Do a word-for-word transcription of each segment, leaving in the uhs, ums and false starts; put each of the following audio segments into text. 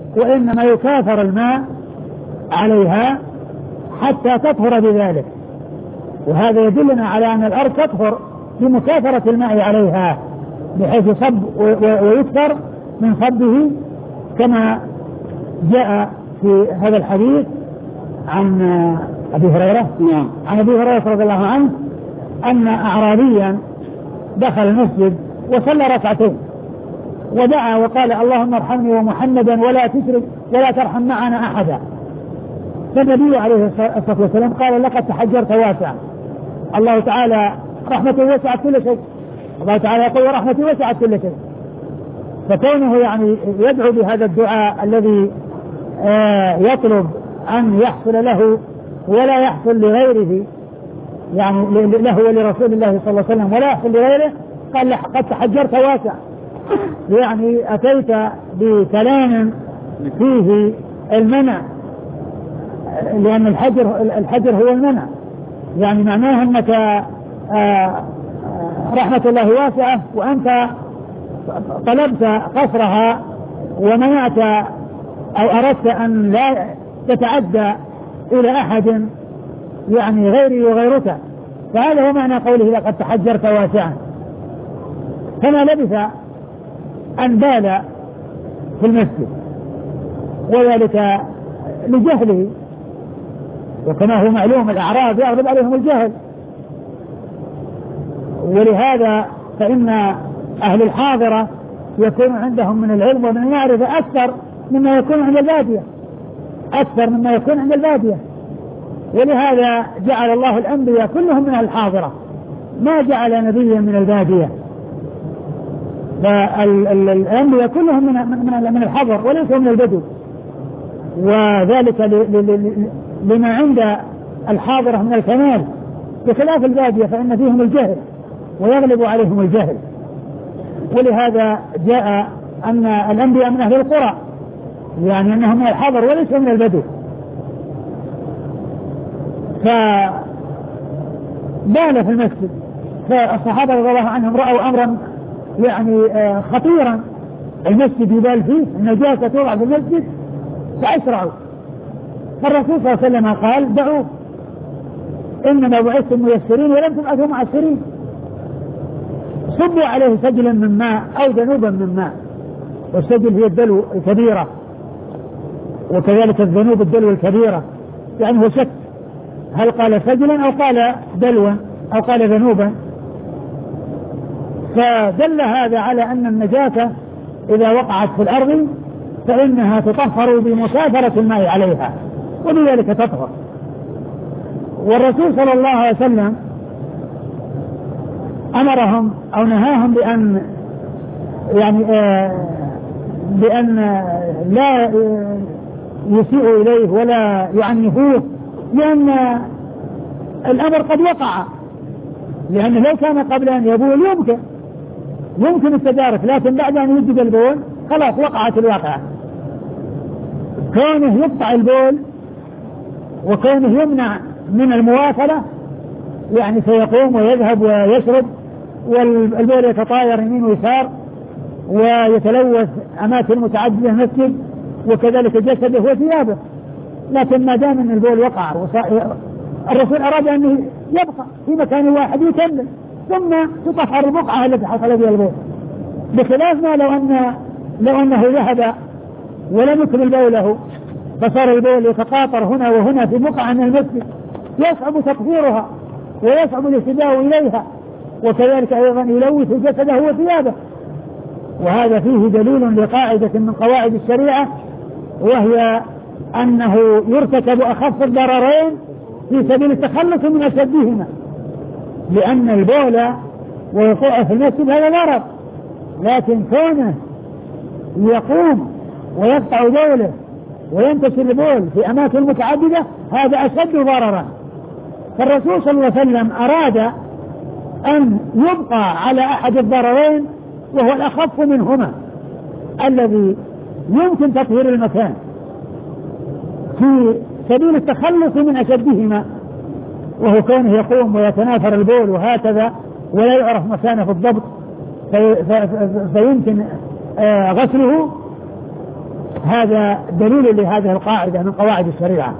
وإنما يكاثر الماء عليها حتى تطهر بذلك. وهذا يدلنا على أن الأرض تطهر بمكاثرة الماء عليها بحيث يصب ويكثر من صبه، كما جاء في هذا الحديث عن أبي هريرة عن أبي هريرة رضي الله عنه أن أعرابيا دخل المسجد وصلى ركعتين ودعا وقال اللهم ارحمني ومحمدا ولا تشرك ولا ترحم معنا أحدا. فالنبي عليه الصلاة والسلام قال لقد تحجرت واسعا، الله تعالى رحمته وسعت كل شيء، الله تعالى يقول ورحمته وسعت كل شيء. فكونه يعني يدعو بهذا الدعاء الذي آه يطلب أن يحصل له ولا يحصل لغيره، يعني له ولرسول الله صلى الله عليه وسلم ولا يحصل لغيره، قال قد تحجرت واسع، يعني أتيت بكلام فيه المنع، لأن الحجر الحجر هو المنع، يعني معناه أنك آه رحمة الله واسعة وأنت طلبت قصرها ومنعت أو أردت أن لا تتعدى إلى أحد يعني غيري وغيرك. فهذا هو معنى قوله لقد تحجرت واسعا. فما لبث أن بال في المسجد، وذلك لجهله، وكما هو معلوم الأعراب يغلب عليهم الجهل، ولهذا فإن أهل الحاضرة يكون عندهم من العلم ومن المعرفة أكثر مما يكون عند البادية أكثر مما يكون عند البادية ولهذا جعل الله الأنبياء كلهم من الحاضرة، ما جعل نبيا من البادية. فالأنبياء كلهم من من من الحضر وليسوا من البدو، وذلك لما عند الحاضرة من الكمال، بخلاف البادية فإن فيهم الجهل ويغلب عليهم الجهل. ولهذا جاء أن الأنبياء من أهل القرى، يعني أنهم من الحضر وليسوا من البدو. فبال في المسجد، فالصحابة رضي الله عنهم رأوا أمرا يعني خطيرا، المسجد يبال فيه، النجاسة توضع في المسجد، فأسرعوا. فالرسول صلى الله عليه وسلم قال دعوا، إنما بعثتم ميسرين ولم تبعثوا معسرين. صبوا عليه سجلا من ماء أو ذنوبا من ماء، والسجل هي الدلو الكبيرة، وكذلك الذنوب الدلو الكبيرة، يعني هو شك هل قال سجلا أو قال دلوا أو قال ذنوبا. فدل هذا على أن النجاسة إذا وقعت في الأرض فإنها تطهر بمسافرة الماء عليها، وبذلك تطهر. والرسول صلى الله عليه وسلم أمرهم أو نهاهم بأن يعني آه بأن لا يسيئوا إليه ولا يعنفوه، لأن الأمر قد وقع، لأن لو كان قبل أن يبول يمكن يمكن التدارك، لكن بعد أن يجد البول خلاص وقعت الواقعة. كونه يقطع البول وكونه يمنع من المواصلة، يعني سيقوم ويذهب ويشرب والبول يتطاير يمين ويسار ويتلوث أماكن متعددة المسجد وكذلك جسده وثيابه. لكن ما دام أن البول وقع الرسول أراد أنه يبقى في مكان واحد يكمل، ثم تطهر البقعة التي حصل بها البول، بخلاف ما لو أن لو أنه ذهب ولم يكمل بوله فصار البول يتقاطر هنا وهنا في بقعة من المسجد، يصعب تطهيرها ويصعب الاهتداء إليها، وكذلك أيضا يلوث جسده وثيابه. وهذا فيه دليل لقاعدة من قواعد الشريعة، وهي أنه يرتكب أخف الضررين في سبيل التخلص من أشدهما، لأن البول ووقوعه في المسجد هذا ضرر، لكن كونه يقوم ويقطع بوله وينتشر البول في أماكن متعددة هذا أشد ضررا. فالرسول صلى الله عليه وسلم أراد أن يبقى على أحد الضررين وهو الأخف منهما الذي يمكن تطهير المكان في سبيل التخلص من أشدهما، وهو كونه يقوم ويتناثر البول وهكذا ولا يعرف مكانه في الضبط في في فيمكن غسله هذا دليل لهذه القاعدة من قواعد الشريعة،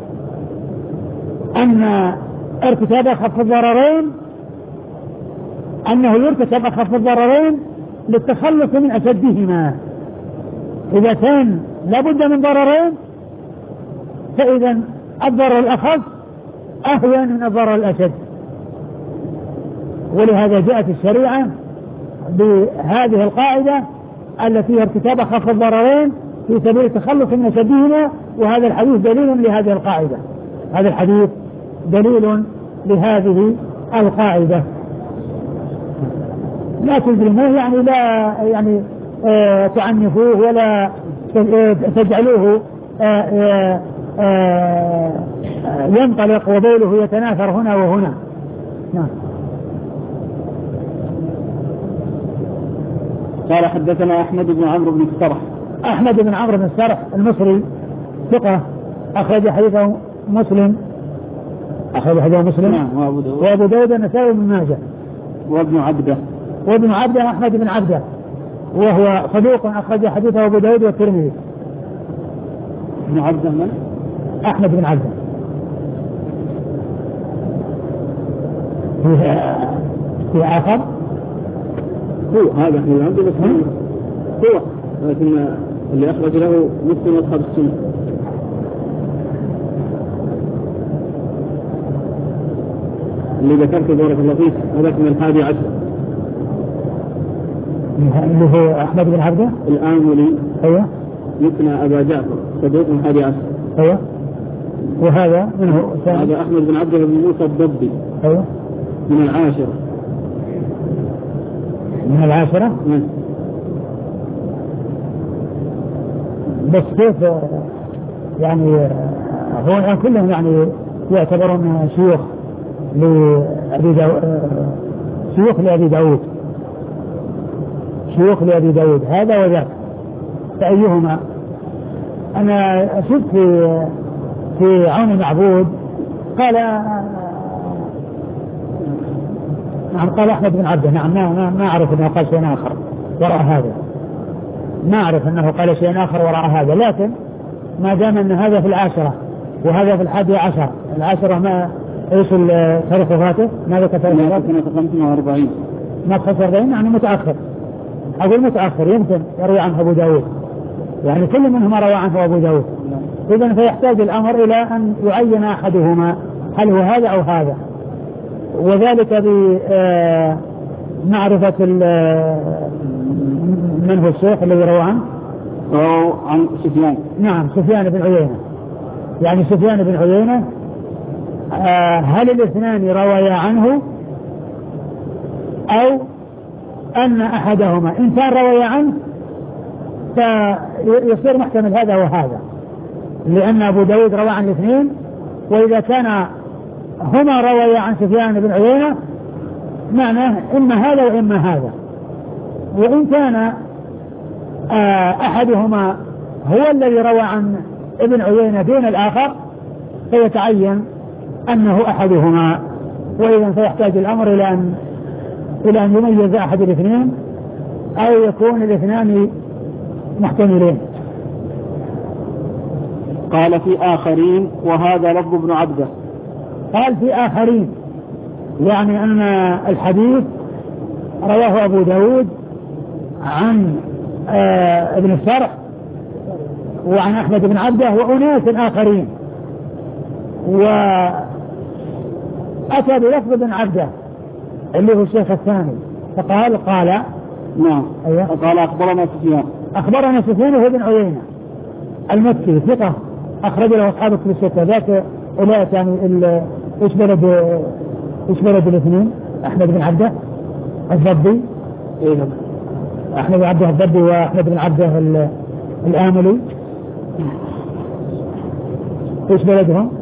أن ارتكاب أخف الضررين أنه يرتكب أخف الضررين للتخلص من أشدهما. إذا كان لابد من ضررين فإذا الضرر الأخف أهون من الضرر الأشد. ولهذا جاءت الشريعة بهذه القاعدة التي هي ارتكاب أخف الضررين في سبيل التخلص من أشدهما. وهذا الحديث دليل لهذه القاعدة، هذا الحديث دليل لهذه القاعدة. لا تجرموه يعني لا يعني آه تعنفوه ولا تجعلوه آه آه آه ينطلق وبوله يتناثر هنا وهنا. نعم. قال حدثنا أحمد بن عمرو بن السرح. أحمد بن عمرو بن السرح المصري ثقة أخرج حديثه مسلم أخرج حديثه مسلم نعم. وأبو داود وأبو داود النسائي وابن ماجه وابن عبده وابن عبده أحمد بن عبده وهو صدوق أخرج حديثه أبو داود والترمذي. ابن عبده من؟ أحمد بن عبده. في آخر هو هذا أحمد بن عبده بس هو، لكن اللي أخرج له مسلم أصحاب السنة. اللي ذكرته بارك الله فيك هذاك من الحادي عشر اللي هو أحمد بن عبده الآملي. أيوة. مثنى أبا جعفر صدوق من الحادي عشر. أيوة. وهذا منه هذا أحمد بن عبده بن موسى الضبي. أيوة. من العاشرة. من العاشرة. من. بس كيف يعني هو الآن كلهم يعني يعتبرون شيوخ لأبي داود، شيوخ لأبي داود شيوخ لأبي داود هذا وذاك، فأيهما؟ أنا شفت في في عون المعبود قال نعم قال أحمد بن عبده. نعم ما ما أعرف أنه قال شيء آخر وراء هذا، ما أعرف أنه قال شيء آخر وراء هذا، لكن ما دام أن هذا في العاشرة وهذا في الحادي عشر. العاشرة ما ايش تاريخ وفاته؟ ماذا كتاريخ وفاته؟ سنة خمسة وأربعين. ما خمسة وأربعين يعني متأخر، أقول متأخر يمكن يروي عنه أبو داود، يعني كل منهما روى عنه أبو داود. إذن فيحتاج الأمر إلى أن يعين أحدهما هل هو هذا أو هذا، وذلك بمعرفة من هو الشيخ الذي روى عنه أو عن سفيان. نعم سفيان بن عيينة، يعني سفيان بن عيينة هل الاثنان روايا عنه أو أن أحدهما إن كان روي عنه فيصير محتمل هذا وهذا، لأن أبو داود روى عن الاثنين، وإذا كان هما روي عن سفيان بن عيينة معناه إما هذا وإما هذا. وإن كان أحدهما هو الذي روى عن ابن عيينة دون الآخر فيتعين أنه أحدهما، وإذا فيحتاج الأمر إلى أن إلى أن يميز أحد الاثنين أو يكون الاثنان محتملين. قال في آخرين وهذا لفظ ابن عبده. قال في آخرين يعني أن الحديث رواه أبو داود عن آه ابن السرح وعن أحمد بن عبده وأناس آخرين، وأتى بلفظ ابن عبده اللي هو الشيخ الثاني فقال قال نعم. أيوة. قال أخبرنا سفيان أخبرنا سفيان وهو ابن عيينة المكي ثقة أخرج له أصحاب الكتب الستة. ذاك أولئك يعني إيش بلد إيش بلد الاثنين؟ أحمد بن عبده الضبي. إيه أحمد بن عبده الضبي وأحمد بن عبده الآملي إيش بلدهم؟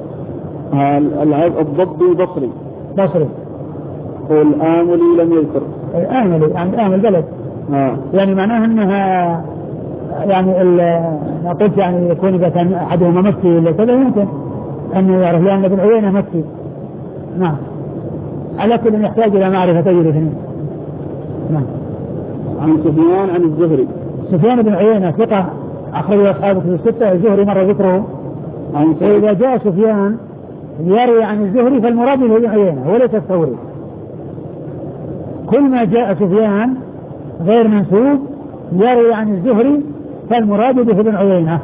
الضبي بصري. بصري. والآملي لم يذكر. الآملي يعني الآمل بلد. آه. يعني معناها أنها يعني ما قلت يعني يكون إذا كان أحدهما مكي ولا كذا يمكن أن يعرف لأن ابن عيينة مكي. نعم. على كل يحتاج إلى معرفة الاثنين. نعم. عن سفيان عن الزهري. سفيان بن عيينة ثقة أخرج أصحاب الكتب الستة. الزهري مر ذكره. فإذا جاء سفيان يروي عن الزهري فالمراد به ابن عيينة وليس الثوري. كل ما جاء سفيان غير منسوب يروي عن الزهري فالمراد به ابن عيينة.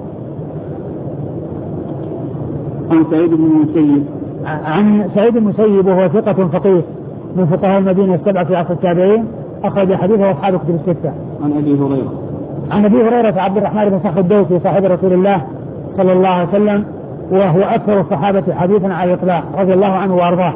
عن سعيد بن المسيب عن سعيد بن المسيب وهو ثقة فقيه من فقهاء المدينة السبعة في عصر التابعين أخرج حديثه أصحاب الكتب الستة. عن أبي هريرة عن أبي هريرة عبد الرحمن بن صخر الدوسي صاحب رسول الله صلى الله عليه وسلم وهو أكثر الصحابة حديثا على الإطلاق رضي الله عنه وأرضاه.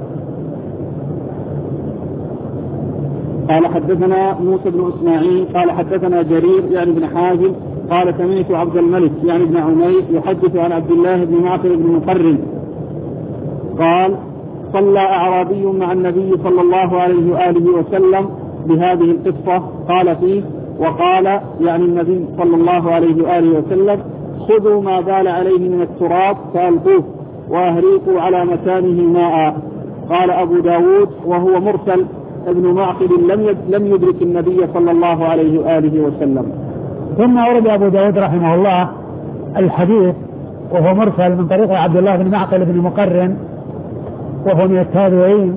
قال حدثنا موسى بن إسماعيل قال حدثنا جرير يعني بن حازم قال سمعت عبد الملك يعني بن عمير يحدث عن عبد الله بن معقل بن مقرن قال صلى أعرابي مع النبي صلى الله عليه وآله وسلم بهذه القصة قال فيه وقال يعني النبي صلى الله عليه وآله وسلم خذوا ما بال عليه من التراب فألقوه وأهريقوا على مكانه ماء. قال أبو داود وهو مرسل ابن معقل لم لم يدرك النبي صلى الله عليه وآله وسلم. ثم أورد أبو داود رحمه الله الحديث وهو مرسل من طريق عبد الله بن معقل بن مقرن وهو من التابعين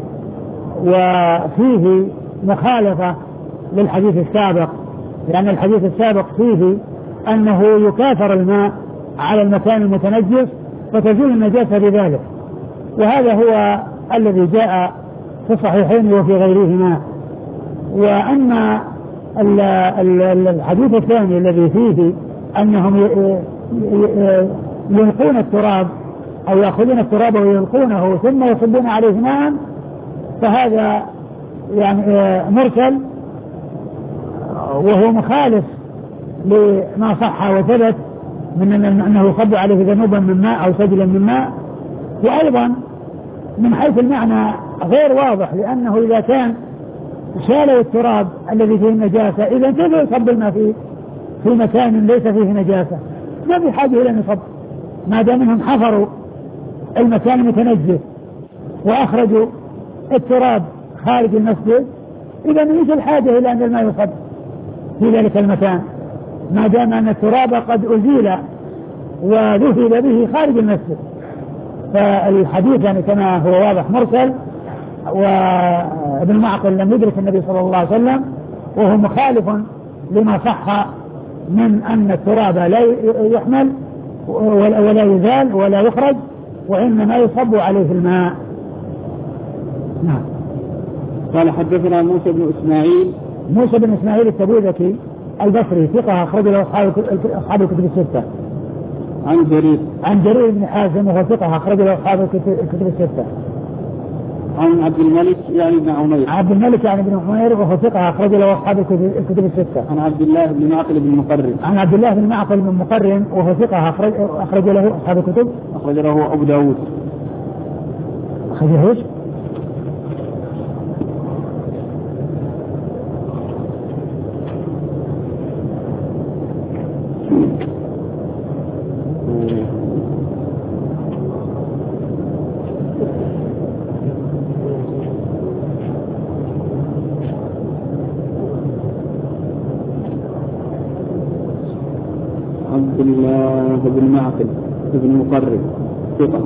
وفيه مخالفة للحديث السابق لأن الحديث السابق فيه أنه يكاثر الماء على المكان المتنجس فتزول النجاسة بذلك وهذا هو الذي جاء في الصحيحين وفي غيرهما. وأما الحديث الثاني الذي فيه أنهم يلقون التراب أو يأخذون التراب ويلقونه ثم يصبون عليه ماء فهذا يعني مرسل وهو مخالف لما صح وثبت من أنه يصب عليه ذنوبا من ماء أو سجلا من ماء. وأيضا من حيث المعنى غير واضح لأنه إذا كان شالوا التراب الذي فيه النجاسة إذا كيف يصب الماء فيه في مكان ليس فيه نجاسة؟ ما في حاجة إلى أن يصب ما دام منهم حفروا المكان المتنجس وأخرجوا التراب خارج المسجد إذا ليس الحاجة إلى أن الماء يصب في ذلك المكان ما دام أن التراب قد أزيل وذهب به خارج المسجد. فالحديث يعني كما هو واضح مرسل وابن معقل لم يدرك النبي صلى الله عليه وسلم وهو مخالف لما صح من أن التراب لا يحمل ولا يزال ولا يخرج وإنما يصب عليه الماء. نعم. قال حدثنا موسى بن إسماعيل موسى بن إسماعيل التبوذكي البصري ثقة أخرج له أصحاب الكتب الستة. عن جرير عن جرير بن حازم وهو ثقة أخرج له أصحاب الكتب الستة. عن عبد الملك يعني بن عمير عبد الملك يعني بن عمير وهو ثقة أخرج له أصحاب الكتب الستة. عن عبد الله بن معقل بن مقرن عن عبد الله بن معقل بن مقرن وهو ثقة أخرج أخرج له أصحاب الكتب أخرج له أبو داود أخرجه إيش؟ عبد الله بن معقل بن مقرن ثقة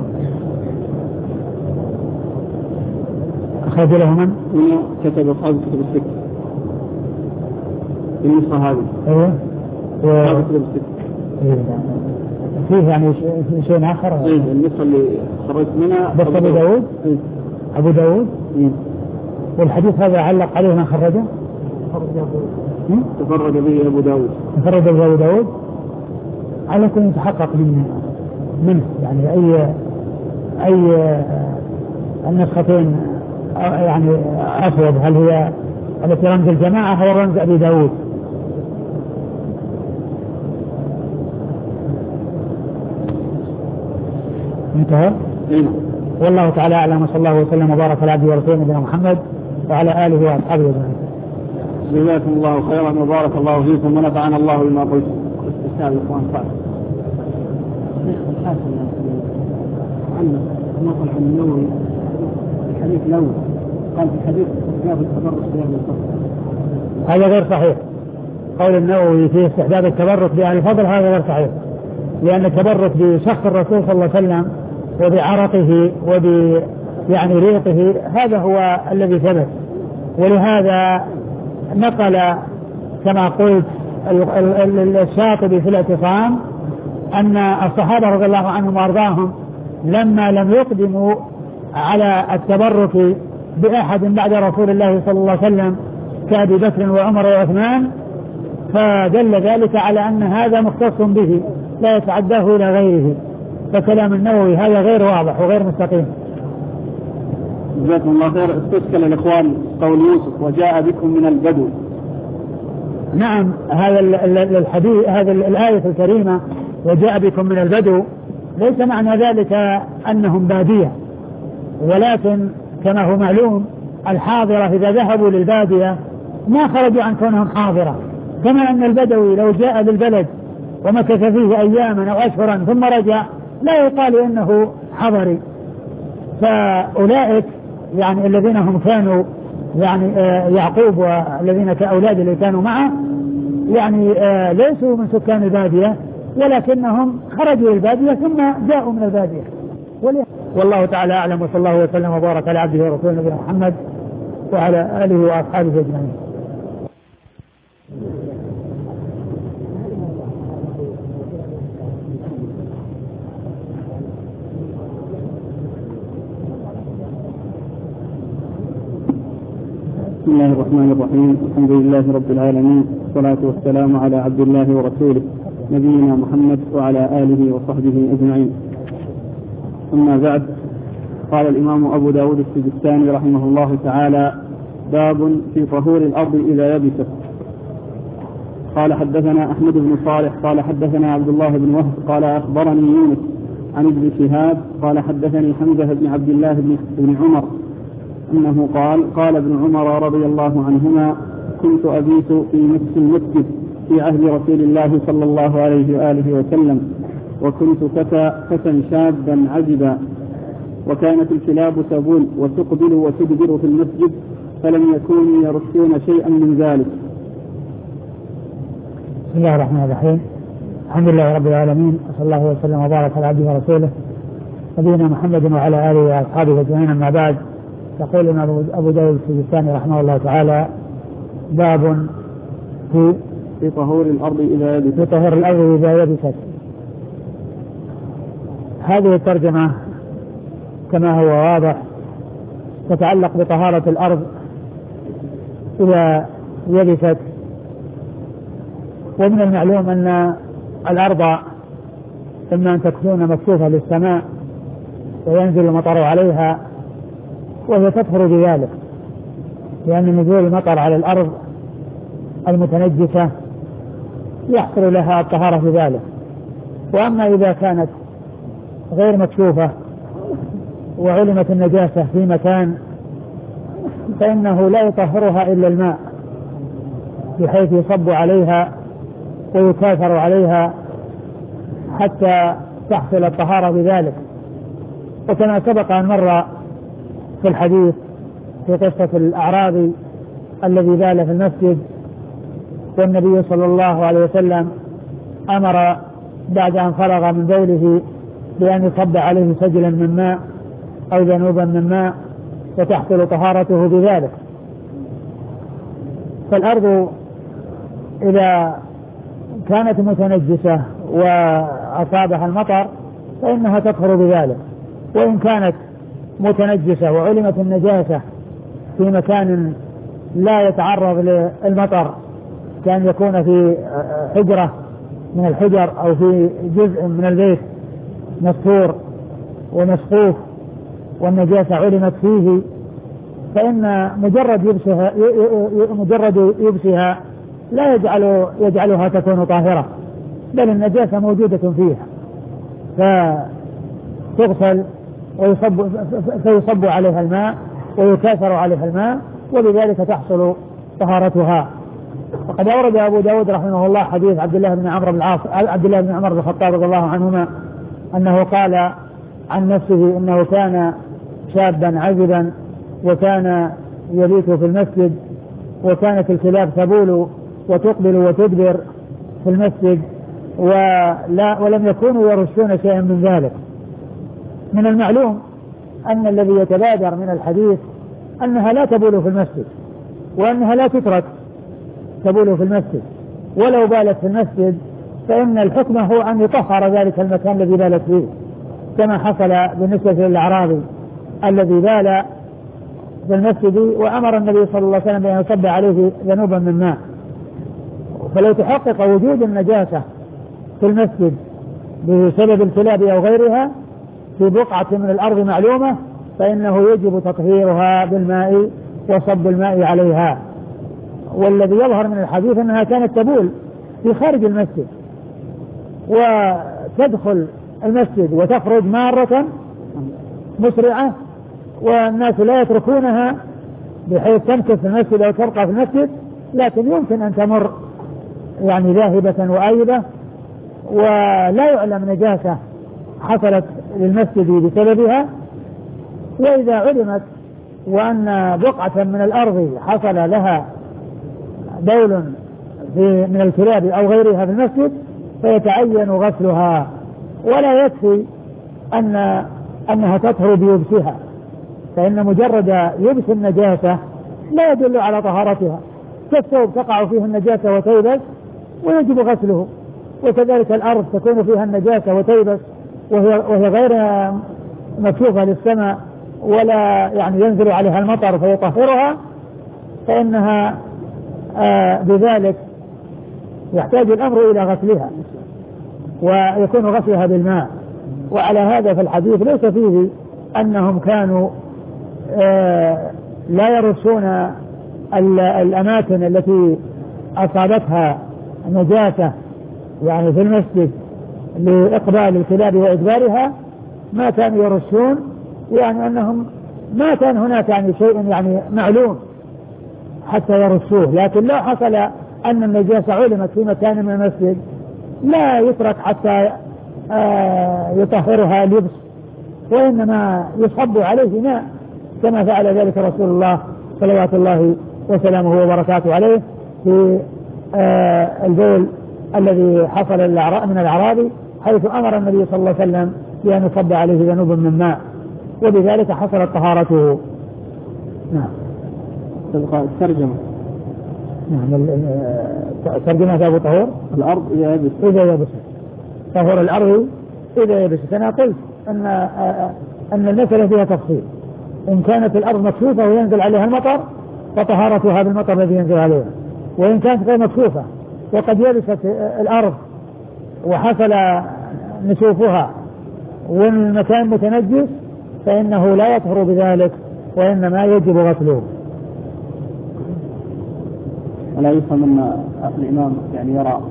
أخرج له من؟ هنا كتب أصحاب الكتب الستة النسخة هذه. أيوه. أصحاب الكتب الستة. فيه يعني شيء آخر. إيه النسخة اللي خرجت منها. بس أبو داود. إيه. أبو داود. إيه. والحديث هذا علق عليه من خرجه. تفرد به أبو داود. تفرد به أبو داود. على كل يتحقق من منه يعني أي أي النسختين يعني أفضل هل هي التي رمز الجماعة أو رمز أبي داود. انتهى. والله تعالى أعلم وصلى الله وسلم وبارك على عبده ورسوله نبينا محمد وعلى آله وأصحابه أجمعين. جزاكم الله خيرا وبارك الله فيكم ونفعنا الله بما قلتم. استاذ الاخوان صالح نقل عن النووي الحديث الاول قال في حديث استحباب التبرك بهذا الفصل هذا غير صحيح. قول النووي في استحباب التبرك بأهل الفضل هذا غير صحيح، لأن التبرك بشخص الرسول صلى الله عليه وسلم وبعرقه وب يعني ريقه هذا هو الذي ثبت. ولهذا نقل كما قلت الشاطبي في الاعتصام أن الصحابة رضي الله عنهم وأرضاهم لما لم يقدموا على التبرك بأحد بعد رسول الله صلى الله عليه وسلم كأبي بكر وعمر وعثمان، فدل ذلك على أن هذا مختص به لا يتعداه إلى غيره. فكلام النووي هذا غير واضح وغير مستقيم. جزاكم الله خير. استشكل الإخوان قول يوسف وجاء بكم من البدو. نعم، هذا الحديث هذا الآية الكريمة وجاء بكم من البدو ليس معنى ذلك أنهم بادية، ولكن كما هو معلوم الحاضرة إذا ذهبوا للبادية ما خرجوا عن كونهم حاضرة، كما أن البدوي لو جاء للبلد ومكث فيه أياما أو أشهرا ثم رجع لا يقال إنه حضري. فأولئك يعني الذين هم كانوا يعني يعقوب والذين كأولاد اللي كانوا معه يعني ليسوا من سكان البادية، ولكنهم خرجوا البادية ثم جاءوا من البادية. والله تعالى أعلم، وصلى الله وسلم وبارك على عبده ورسوله نبينا محمد وعلى آله وأصحابه أجمعين. بسم الله الرحمن الرحيم. الحمد لله رب العالمين، والصلاة والسلام على عبد الله ورسوله نبينا محمد وعلى آله وصحبه أجمعين. أما بعد، قال الإمام أبو داود السجستاني رحمه الله تعالى: باب في طهور الأرض إذا يبست. قال حدثنا أحمد بن صالح قال حدثنا عبد الله بن وهب قال أخبرني يونس عن ابن شهاب قال حدثني حمزة بن عبد الله بن عمر أنه قال: قال ابن عمر رضي الله عنهما: كنت أبيت في نفس المسجد في عهد رسول الله صلى الله عليه وآله وسلم، وكنت فتى فتى شابا عجبا، وكانت الكلاب تبول وتقبل وتدبر في المسجد، فلم يكونوا يرشون شيئا من ذلك. بسم الله الرحمن الرحيم. الحمد لله رب العالمين، وصلى الله وسلم وبارك على عبده ورسوله نبينا محمد وعلى آله وأصحابه أجمعين. أما بعد، يقول أبو داود السجستاني رحمه الله تعالى: باب في في طهور الأرض إذا يبست. في طهور الأرض إذا يبست. هذه الترجمة كما هو واضح تتعلق بطهارة الأرض إذا يبست. ومن المعلوم أن الأرض إما أن تكون مكشوفة للسماء وينزل المطر عليها وهي تطهر بذلك، لأن نزول المطر على الأرض المتنجسة يحصل لها الطهارة بذلك. وأما إذا كانت غير مكشوفة وعلمت النجاسة في مكان فإنه لا يطهرها إلا الماء، بحيث يصب عليها ويكاثر عليها حتى تحصل الطهارة بذلك. وكما سبق أن مر في الحديث في قصة الأعرابي الذي بال في المسجد، والنبي صلى الله عليه وسلم أمر بعد أن فرغ من بوله بأن يصب عليه سجلا من ماء أو ذنوبا من ماء وتحصل طهارته بذلك. فالأرض إذا كانت متنجسة وأصابها المطر فإنها تطهر بذلك، وإن كانت متنجسة وعلمت النجاسة في مكان لا يتعرض للمطر، كان يكون في حجرة من الحجر أو في جزء من البيت مستور ومسقوف والنجاسة علمت فيه، فإن مجرد يبسها مجرد يبسها لا يجعل يجعلها تكون طاهرة، بل النجاسة موجودة فيها، فتغسل ويصب فيصب عليها الماء ويكاثر عليها الماء، وبذلك تحصل طهارتها. وقد أورد أبو داود رحمه الله حديث عبد الله بن عمرو بن العاص عبد الله بن عمر بن الخطاب رضي الله عنهما أنه قال عن نفسه إنه كان شابا عزبا وكان يبيت في المسجد، وكانت الكلاب تبول وتقبل وتدبر في المسجد ولا ولم يكونوا يرشون شيئا من ذلك. من المعلوم أن الذي يتبادر من الحديث أنها لا تبول في المسجد وأنها لا تترك تبول في المسجد، ولو بالت في المسجد فإن الحكم هو أن يطهر ذلك المكان الذي بالت فيه، كما حصل بالنسبة للأعرابي الذي بال في المسجد وأمر النبي صلى الله عليه وسلم بأن يصب عليه ذنوبا من ماء. فلو تحقق وجود النجاسة في المسجد بسبب الكلاب أو غيرها في بقعة من الأرض معلومة فإنه يجب تطهيرها بالماء وصب الماء عليها. والذي يظهر من الحديث أنها كانت تبول في خارج المسجد وتدخل المسجد وتخرج مارة مسرعة، والناس لا يتركونها بحيث تمكث في المسجد أو تبقى في المسجد، لكن يمكن أن تمر يعني ذاهبة وآيبة ولا يعلم نجاسة حصلت للمسجد بسببها. وإذا علمت وأن بقعة من الأرض حصل لها بول في من الكلاب أو غيرها في المسجد فيتعين غسلها، ولا يكفي أن أنها تطهر بيبسها، فإن مجرد يبس النجاسة لا يدل على طهارتها، كالثوب تقع فيه النجاسة وتيبس ويجب غسله، وكذلك الأرض تكون فيها النجاسة وتيبس وهي, وهي غير مكشوفة للسماء ولا يعني ينزل عليها المطر فيطهرها، فإنها آه بذلك يحتاج الأمر إلى غسلها ويكون غسلها بالماء. وعلى هذا في الحديث ليس فيه أنهم كانوا آه لا يرشون الأماكن التي أصابتها نجاسة يعني في المسجد لإقبال الكلاب وإدبارها، ما كانوا يرشون، يعني أنهم ما كان هناك يعني شيء يعني معلوم حتى يرشوه. لكن لو حصل أن النجاسة علمت في مكان من المسجد لا يترك حتى آه يطهرها اللبس، وإنما يصب عليه ماء كما فعل ذلك رسول الله صلوات الله وسلامه وبركاته عليه في آه البول الذي حصل من الأعرابي، حيث أمر النبي صلى الله عليه وسلم بأن يصب عليه ذنوب من ماء، وبذلك حصلت طهارته. نعم. الترجمة. نعم. ترجمة أبو طهور الأرض إذا يبس إذا يبس طهور الأرض إذا يبس. أنا قلت أن أن المسألة فيها تفصيل، إن كانت الأرض مكشوفة وينزل عليها المطر فطهارتها بالمطر الذي ينزل عليها، وإن كانت غير مكشوفة وقد يبست الأرض وحصل نشوفها والمكان متنجس فإنه لا يطهر بذلك وإنما يجب غسله. ولا يفهم أن الإمام يعني يرى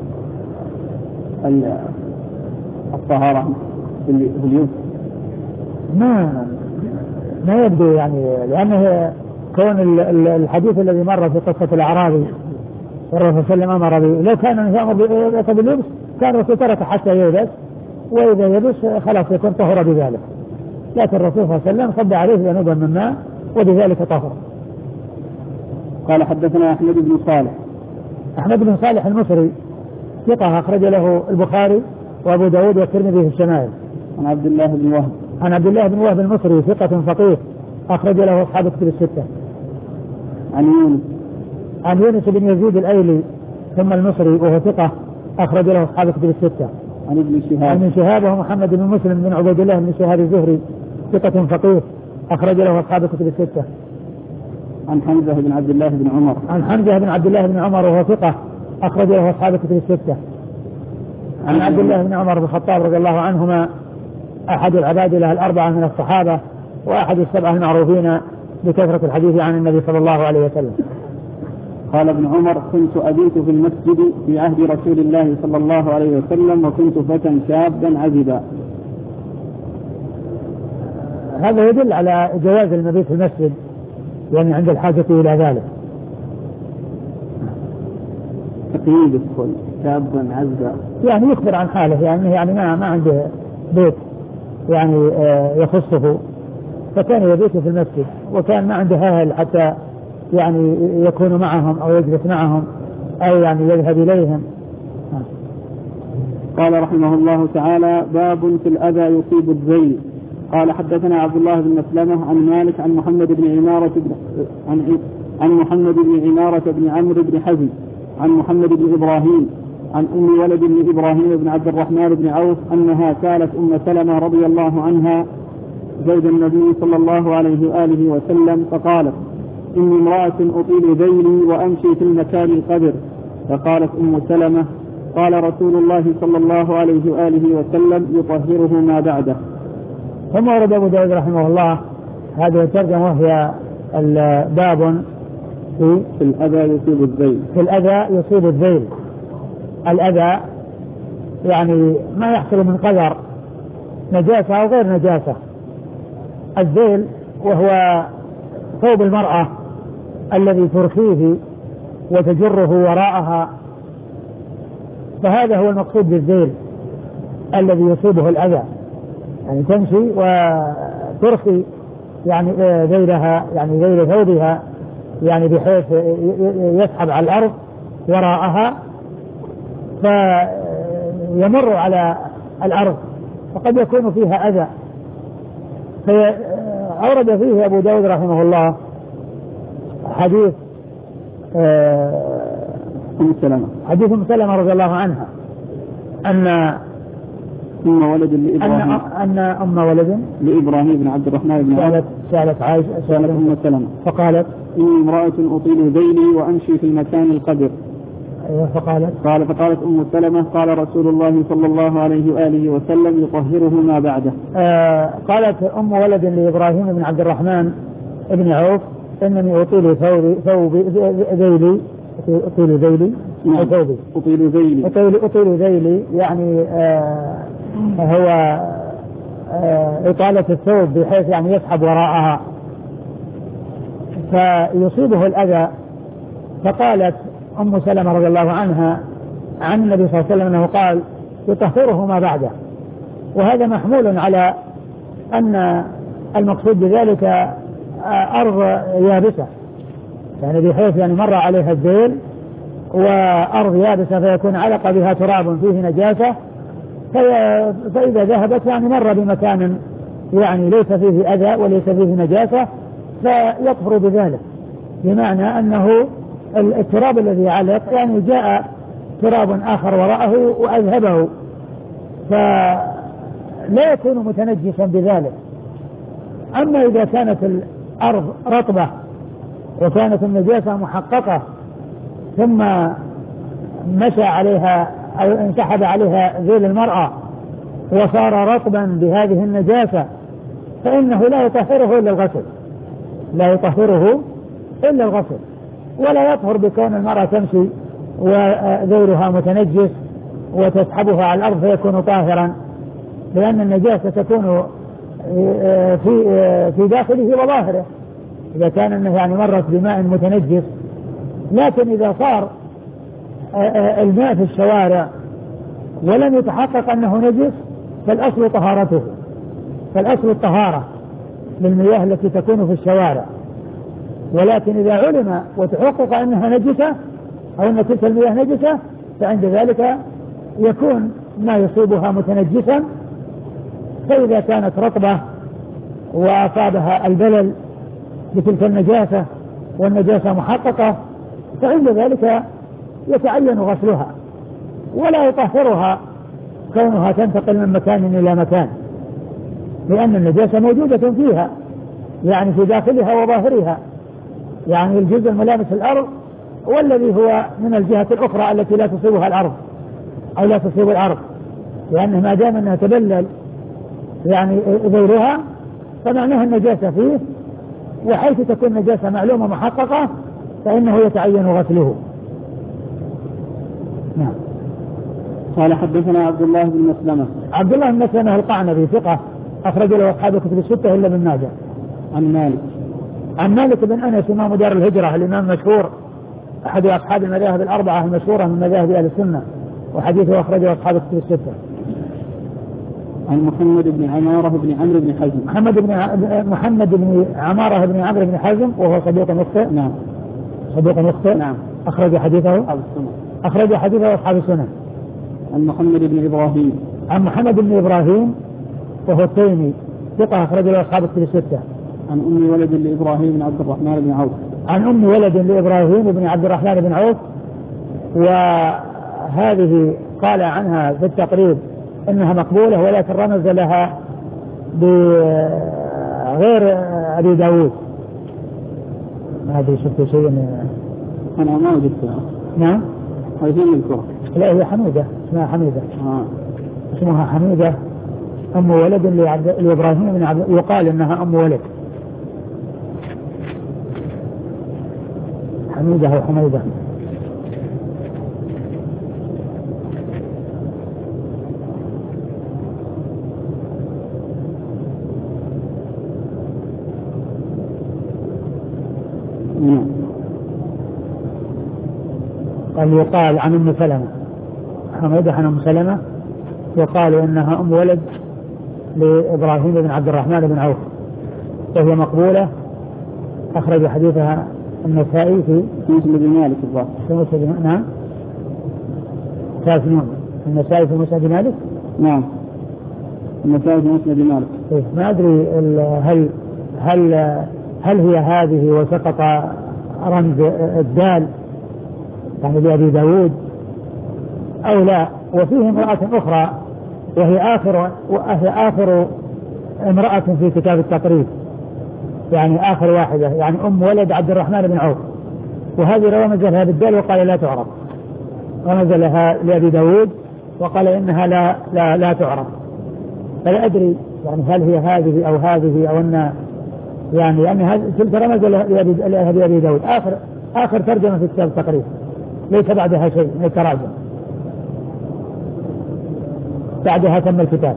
الطهارة باليوم ما ما يبدو يعني، لأنه كون الحديث الذي مر في قصة الأعرابي الرسول صلى الله عليه وسلم أمر به، لو كان يأمر باللبس كان الرسول ترك حتى يلبس، وإذا يلبس خلاص يكون طهر بذلك، لكن الرسول صلى الله عليه وسلم صب عليه ذنوبا من ماء وبذلك طهر. قال حدثنا أحمد بن صالح. أحمد بن صالح المصري ثقة أخرج له البخاري وأبو داود والترمذي في الشمائل. عن عبد الله بن وهب. عن عبد الله بن وهب المصري ثقة فقيه أخرج له أصحاب الكتب الستة. عن يونس. عن يونس بن يزيد الأيلي ثم المصري وهو ثقة أخرج له أصحاب الكتب الستة. عن ابن شهاب. عن ابن شهاب وهو محمد بن مسلم بن عبيد الله بن شهاب الزهري ثقة فقيه أخرج له أصحاب الكتب الستة. عن حمزة بن عبد الله بن عمر. عن حمزة بن عبد الله بن عمر وهو ثقة أخرج له أصحاب الكتب الستة. عن عبد الله بن عمر بن الخطاب رضي الله عنهما أحد العبادلة الأربعة من الصحابة وأحد السبعة المعروفين بكثرة الحديث عن النبي صلى الله عليه وسلم. قال ابن عمر: كنت أبيت في المسجد في عهد رسول الله صلى الله عليه وسلم وكنت فتى شابا عزبا. هذا يدل على جواز المبيت في المسجد يعني عند الحاجة إلى ذلك. تقييد الكل شابا عزبا يعني يخبر عن حاله، يعني يعني ما ما عنده بيت يعني يخصه، فكان يبيت في المسجد وكان ما عنده أهل حتى يعني يكون معهم أو يجلس معهم أي يعني يذهب إليهم. قال رحمه الله تعالى: باب في الأذى يصيب الذيل. قال حدثنا عبد الله بن مسلمة عن مالك عن محمد بن عمارة عن عن محمد بن عمارة بن عمرو بن حزم عن محمد بن إبراهيم عن أم ولد بن إبراهيم بن عبد الرحمن بن عوف أنها سالت أم سلمة رضي الله عنها زوج النبي صلى الله عليه وآله وسلم فقالت: إني امرأة أطيل ذيلي وأمشي في المكان القدر. فقالت أم سلمة: قال رسول الله صلى الله عليه وآله وسلم: يطهره ما بعده. ثم ورد أبو داود رحمه الله هذه الترجمة وهي الباب في, في الأذى يصيب الذيل. في الأذى يصيب الذيل. الأذى يعني ما يحصل من قدر نجاسة أو غير نجاسة. الذيل وهو ثوب المرأة الذي ترخيه وتجره وراءها، فهذا هو المقصود بالذيل الذي يصيبه الأذى، يعني تمشي وترخي يعني ذيلها يعني ذيل ثوبها يعني بحيث يسحب على الأرض وراءها فيمر على الأرض فقد يكون فيها أذى. فأورد فيه أبو داود رحمه الله حديث أم سلمة حديث أم سلمة رضي الله عنها أن أم ولد لإبراهيم أن أم ولد لإبراهيم بن عبد الرحمن بن سألت سألت عائشة سألت أم سلمة فقالت: إني امرأة أطيل ذيلي وأمشي في المكان القدر. فقالت قال فقالت أم سلمة: قال رسول الله صلى الله عليه وآله وسلم: يطهره ما بعده. آه قالت أم ولد لإبراهيم بن عبد الرحمن بن عوف: إنني أطيل ثوبي ثوبي ذيلي أطيل ذيلي نعم. ثوبي أطيل ذيلي أطيل أطيل ذيلي يعني آه هو آه إطالة الثوب بحيث يعني يسحب وراءها فيصيبه الأذى. فقالت أم سلمة رضي الله عنها عن النبي صلى الله عليه وسلم أنه قال: يطهره ما بعده. وهذا محمول على أن المقصود بذلك أرض يابسة، يعني بحيث يعني مر عليها الذيل وأرض يابسة فيكون علق بها تراب فيه نجاسة، فإذا ذهبت يعني مر بمكان يعني ليس فيه أذى وليس فيه نجاسة فيطهر بذلك، بمعنى أنه التراب الذي علق يعني جاء تراب آخر وراءه وأذهبه فلا يكون متنجسا بذلك. أما إذا كانت الأرض رطبة وكانت النجاسة محققة ثم مشى عليها أو انسحب عليها ذيل المرأة وصار رطبا بهذه النجاسة فإنه لا يطهره إلا الغسل لا يطهره إلا الغسل ولا يطهر بكون المرأة تمشي وذيلها متنجس وتسحبها على الأرض فيكون طاهرا، لأن النجاسة تكون في في داخله وظاهره إذا كان أنه يعني مرت بماء متنجس. لكن إذا صار الماء في الشوارع ولم يتحقق أنه نجس فالأصل طهارته فالأصل الطهارة للمياه التي تكون في الشوارع. ولكن إذا علم وتحقق أنها نجسة أو أن تلك المياه نجسة فعند ذلك يكون ما يصيبها متنجسا. فإذا كانت رطبة وأصابها البلل بتلك النجاسة والنجاسة محققة فعند ذلك يتعين غسلها ولا يطهرها كونها تنتقل من مكان إلى مكان، لأن النجاسة موجودة فيها يعني في داخلها وظاهرها، يعني الجزء الملامس الأرض والذي هو من الجهة الأخرى التي لا تصيبها الأرض أو لا تصيب الأرض، لأنه ما دام أنها تبلل يعني ذيلها فمعناها النجاسة فيه، وحيث تكون نجاسة معلومة محققة فإنه يتعين غسله. نعم. قال حدثنا عبد الله بن مسلمة. عبد الله بن مسلمة القعنبي ثقة أخرج له أصحاب الكتب الستة إلا ابن ماجه. عن مالك عن مالك بن أنس إمام دار الهجرة الإمام مشهور أحد أصحاب المذاهب الأربعة المشهورة من مذاهب أهل السنة وحديثه أخرجه أصحاب الكتب الستة. عن محمد بن عمارة بن عمرو بن حزم. محمد بن ع... محمد بن عمارة بن عمرو بن حزم وهو صديق مخطئ. نعم. صديق مخطئ. نعم. أخرج حديثه أصحاب السنن. أخرج حديثه أصحاب السنن. عن محمد بن إبراهيم عن محمد بن إبراهيم وهو التيمي ثقة أخرج له أصحاب الكتب الستة. عن أم ولد لإبراهيم بن عبد الرحمن بن عوف. عن أم ولد لإبراهيم بن عبد الرحمن بن عوف، وهذه قال عنها في التقريب إنها مقبولة ولكن رمز لها بغير أبي داود. ما أدري شفت شيء من... أنا ما وجدتها. نعم. عايزين نذكرها. لا هي حميدة، اسمها حميدة. آه. اسمها حميدة أم ولد لإبراهيم بن عبد، يقال إنها أم ولد. حميدة أو حميدة. قال يقال عن أم سلمة، حميدة عن أم سلمة، يقال إنها أم ولد لإبراهيم بن عبد الرحمن بن عوف، وهي مقبولة. أخرج حديثها النسائي في مسند بن مالك الظاهر. في مسند. نعم. ثلاث نون. النسائي في مسند مالك. نعم. النسائي في مسند مالك. إيه ما أدري هل هل هل هي هذه وسقط رمز الدال يعني لأبي داود أو لا. وفيه امرأة أخرى وهي آخر وهي آخر امرأة في كتاب التقريب، يعني آخر واحدة، يعني أم ولد عبد الرحمن بن عوف، وهذه رمز لها بالدال وقال لا تعرف. رمز لها لأبي داود وقال إنها لا لا لا تعرف. فلا أدري يعني هل هي هذه أو هذه أو أن يعني أن هذه تلك رمز لأبي داود. آخر آخر ترجمة في كتاب التقريب، ليس بعدها شيء من التراجم، بعدها تم الكتاب.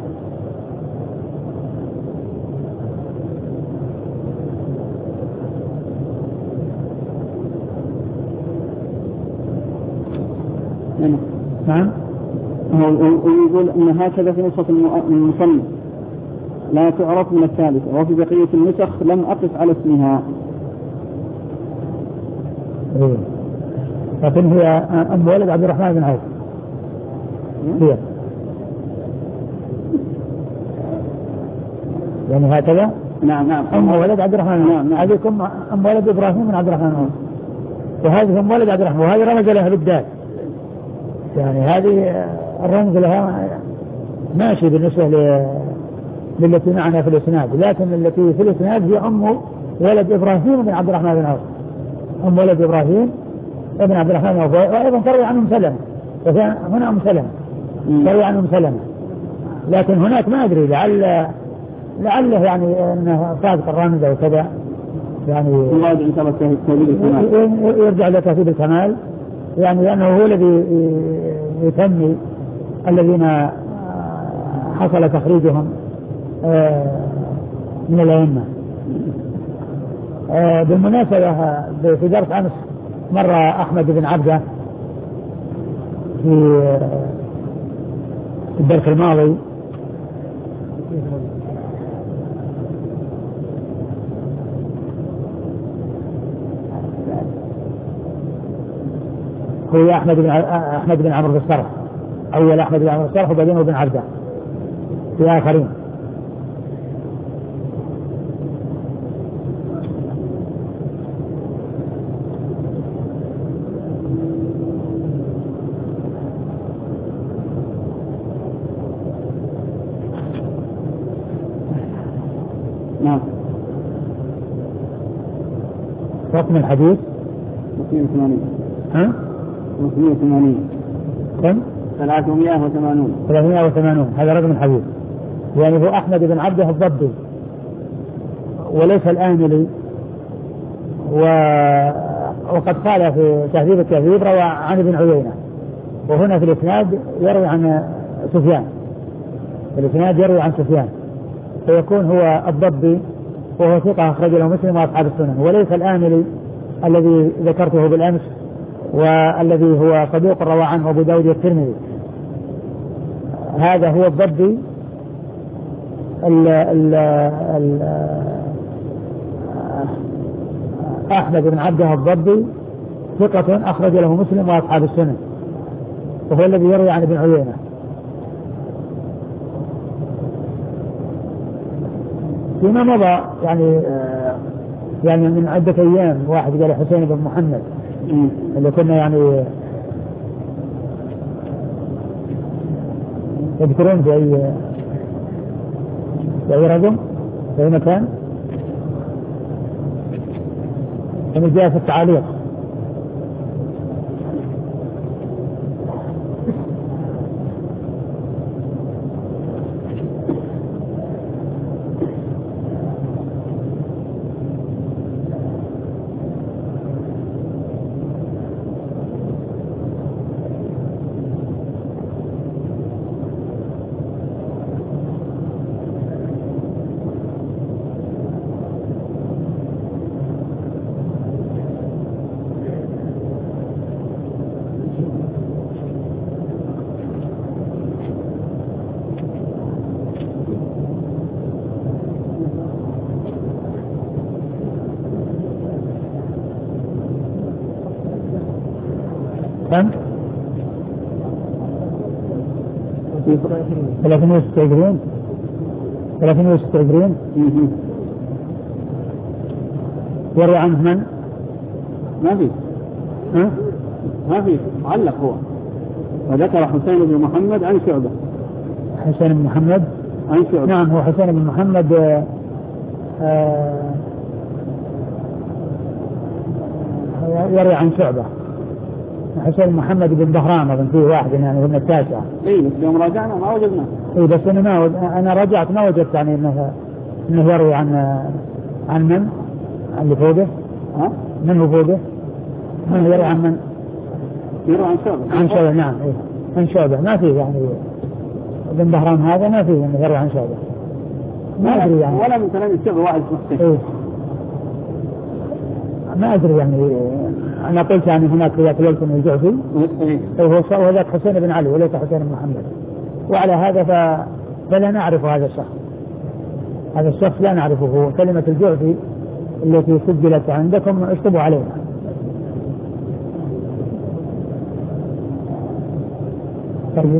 نعم. ويقول أن هكذا في نسخة المصنف لا تعرف من الثالثة، وفي بقية النسخ لم أقف على اسمها. إيه. لكن هي أم ولد عبد الرحمن بن عوف. هي يعني هكذا. نعم نعم. أم ولد عبد الرحمن بن عوف. نعم. هذه أم ولد إبراهيم بن عبد الرحمن بن عوف، وهذه أم ولد عبد الرحمن، وهذه رمز لها بالدال. يعني هذه الرمز لها ماشي بالنسبة للتي معنا في الإسناد، لكن التي في الإسناد هي أم ولد إبراهيم بن عبد الرحمن بن عوف. أم ولد إبراهيم ابن عبد الرحمن بن عوف، وأيضا تروي عن أم سلمة، هنا أم سلمة تروي عن أم سلمة، لكن هناك ما أدري لعل لعله يعني أنه صادق الرمز أو كذا، يعني يرجع إلى تهذيب الكمال، يعني لأنه هو الذي يسمي الذين حصل تخريجهم من الأئمة. بالمناسبة في درس أمس مر أحمد بن عبده في الدرس الماضي هو أحمد بن أحمد بن عمرو بن الصرح، أول أحمد بن عمرو الصرح وبعدين بن عبده في آخرين. نعم. رقم الحديث مئتين وثمانين. ها؟ مئتين وثمانين. كم؟ ثلاثمائة وثمانون. ثلاثمائة وثمانون هذا رقم الحديث. يعني هو أحمد بن عبده الضبي وليس الآملي، و... وقد قال في تهذيب التهذيب روى عن ابن عيينة، وهنا في الإسناد يروي عن سفيان، في الإسناد يروي عن سفيان، فيكون هو الضبي وهو ثقة أخرج له مسلم وأصحاب السنن، وليس الآملي الذي ذكرته بالأمس والذي هو صدوق روى عنه أبو داود والترمذي. هذا هو الضبي ال ال ال أحمد بن عبده الضبي ثقة أخرج له مسلم وأصحاب السنن، وهو الذي يروي عن ابن عيينة. فيما مضى يعني يعني من عدة أيام واحد قال حسين بن محمد اللي كنا يعني يذكرون في أي في أي رقم في أي مكان من جاء في التعاليق. كم؟ ثلاثمائة وستة وعشرين ثلاثمائة وستة وعشرين يروي عنه من؟ ما في ها؟ ما في علق هو وذكر حسين بن محمد عن شعبة. حسين بن محمد عن شعبة. نعم هو حسين بن محمد آآ آآ يروي عن شعبة. حسين محمد بن بهرام أظن فيه واحد يعني من التاسعة. إيه بس يوم راجعنا ما وجدنا. إيه بس أنا ما أنا رجعت ما وجدت يعني إنه إنه يروي عن عن من؟ عن اللي فوقه؟ ها؟ من هو فوقه؟ من يروي عن من؟ يروي عن شعبة. عن شعبة نعم إيه عن شعبة ما فيه يعني بن بهرام هذا ما فيه إنه يروي عن شعبة. ما أدري يعني. ولا من كلام الشعبة واحد محسن. إيه ما أدري يعني أنا قلت يعني هناك ذاك الوقت من الجعفي هو ذاك حسين بن علي وليس حسين بن محمد. وعلى هذا ف... فلا نعرف هذا الشخص. هذا الشخص لا نعرفه. كلمة الجعفي التي سجلت عندكم اشطبوا عليها. طيب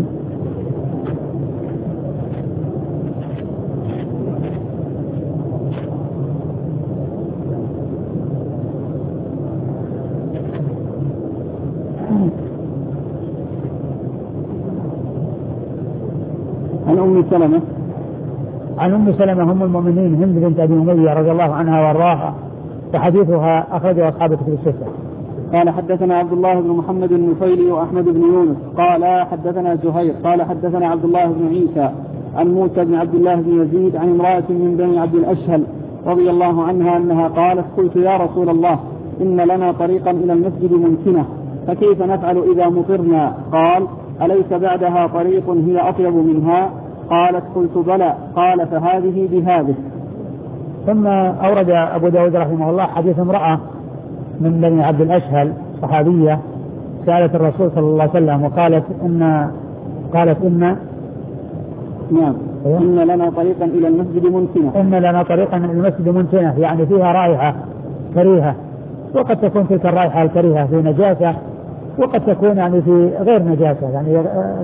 عن أم سلمة عن أم سلمة أم المؤمنين هند بنت أبي أمية رضي الله عنها وارضاها وحديثها أخرجه أصحاب الكتب الستة. قال حدثنا عبد الله بن محمد النفيلي وأحمد بن يونس قال حدثنا زهير قال حدثنا عبد الله بن عيسى عن موسى بن عبد الله بن يزيد عن امرأة من بني عبد الأشهل رضي الله عنها أنها قالت قلت يا رسول الله إن لنا طريقا إلى المسجد ممكنة فكيف نفعل إذا مطرنا؟ قال أليس بعدها طريق هي أطيب منها؟ قالت قلت بلى. قال فهذه بهذه. ثم أورد أبو داود رحمه الله حديث امرأة من بني عبد الأشهل صحابية سألت الرسول صلى الله عليه وسلم وقالت إن قالت إن نعم إن لنا طريقا إلى المسجد منتنة إن لنا طريقا إلى المسجد منتنة يعني فيها رائحة كريهة وقد تكون تلك الرائحة الكريهة في نجاسة وقد تكون يعني في غير نجاسة يعني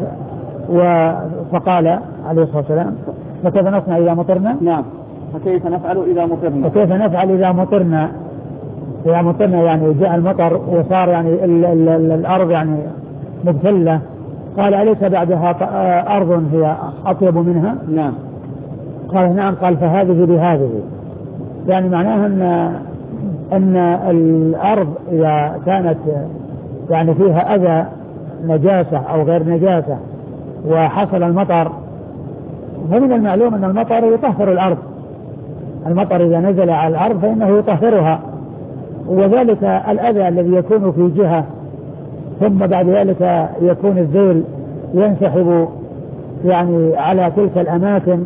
فقال عليه الصلاة والسلام فكيف نصنع إذا مطرنا؟ نعم فكيف نفعل إذا مطرنا؟ فكيف نفعل إذا مطرنا؟ إذا مطرنا يعني جاء المطر وصار يعني ال ال ال الأرض يعني مبتلة. قال أليس بعدها أرض هي أطيب منها؟ نعم. قال نعم. قال فهذه بهذه يعني معناها أن أن الأرض إذا كانت يعني فيها أذى نجاسة أو غير نجاسة وحصل المطر فمن المعلوم أن المطر يطهر الأرض. المطر إذا نزل على الأرض فإنه يطهرها وذلك الأذى الذي يكون في جهة ثم بعد ذلك يكون الذيل ينسحب يعني على تلك الأماكن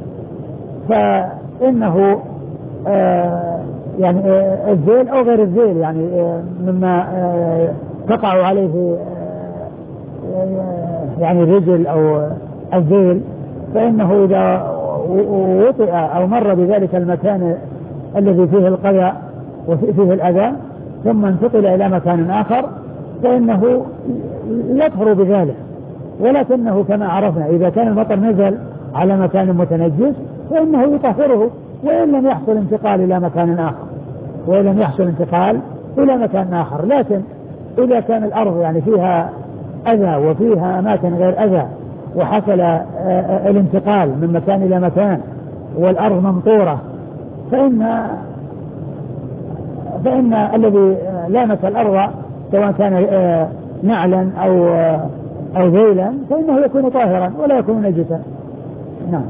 فإنه آه يعني آه الذيل أو غير الذيل يعني آه مما آه تقع عليه آه يعني الرجل أو الذيل فإنه إذا وطئ أو مر بذلك المكان الذي فيه القذى وفيه الأذى ثم انتقل إلى مكان آخر فإنه يطهر بذلك. ولكنه كما عرفنا إذا كان المطر نزل على مكان متنجس فإنه يطهره وإن لم يحصل انتقال إلى مكان آخر وإن لم يحصل انتقال إلى مكان آخر. لكن إذا كان الأرض يعني فيها أذى وفيها أماكن غير أذى وحصل الانتقال من مكان إلى مكان والأرض ممطورة فإن فإن الذي لامس الأرض سواء كان نعلا أو أو ذيلا فإنه يكون طاهرا ولا يكون نجسا. نعم.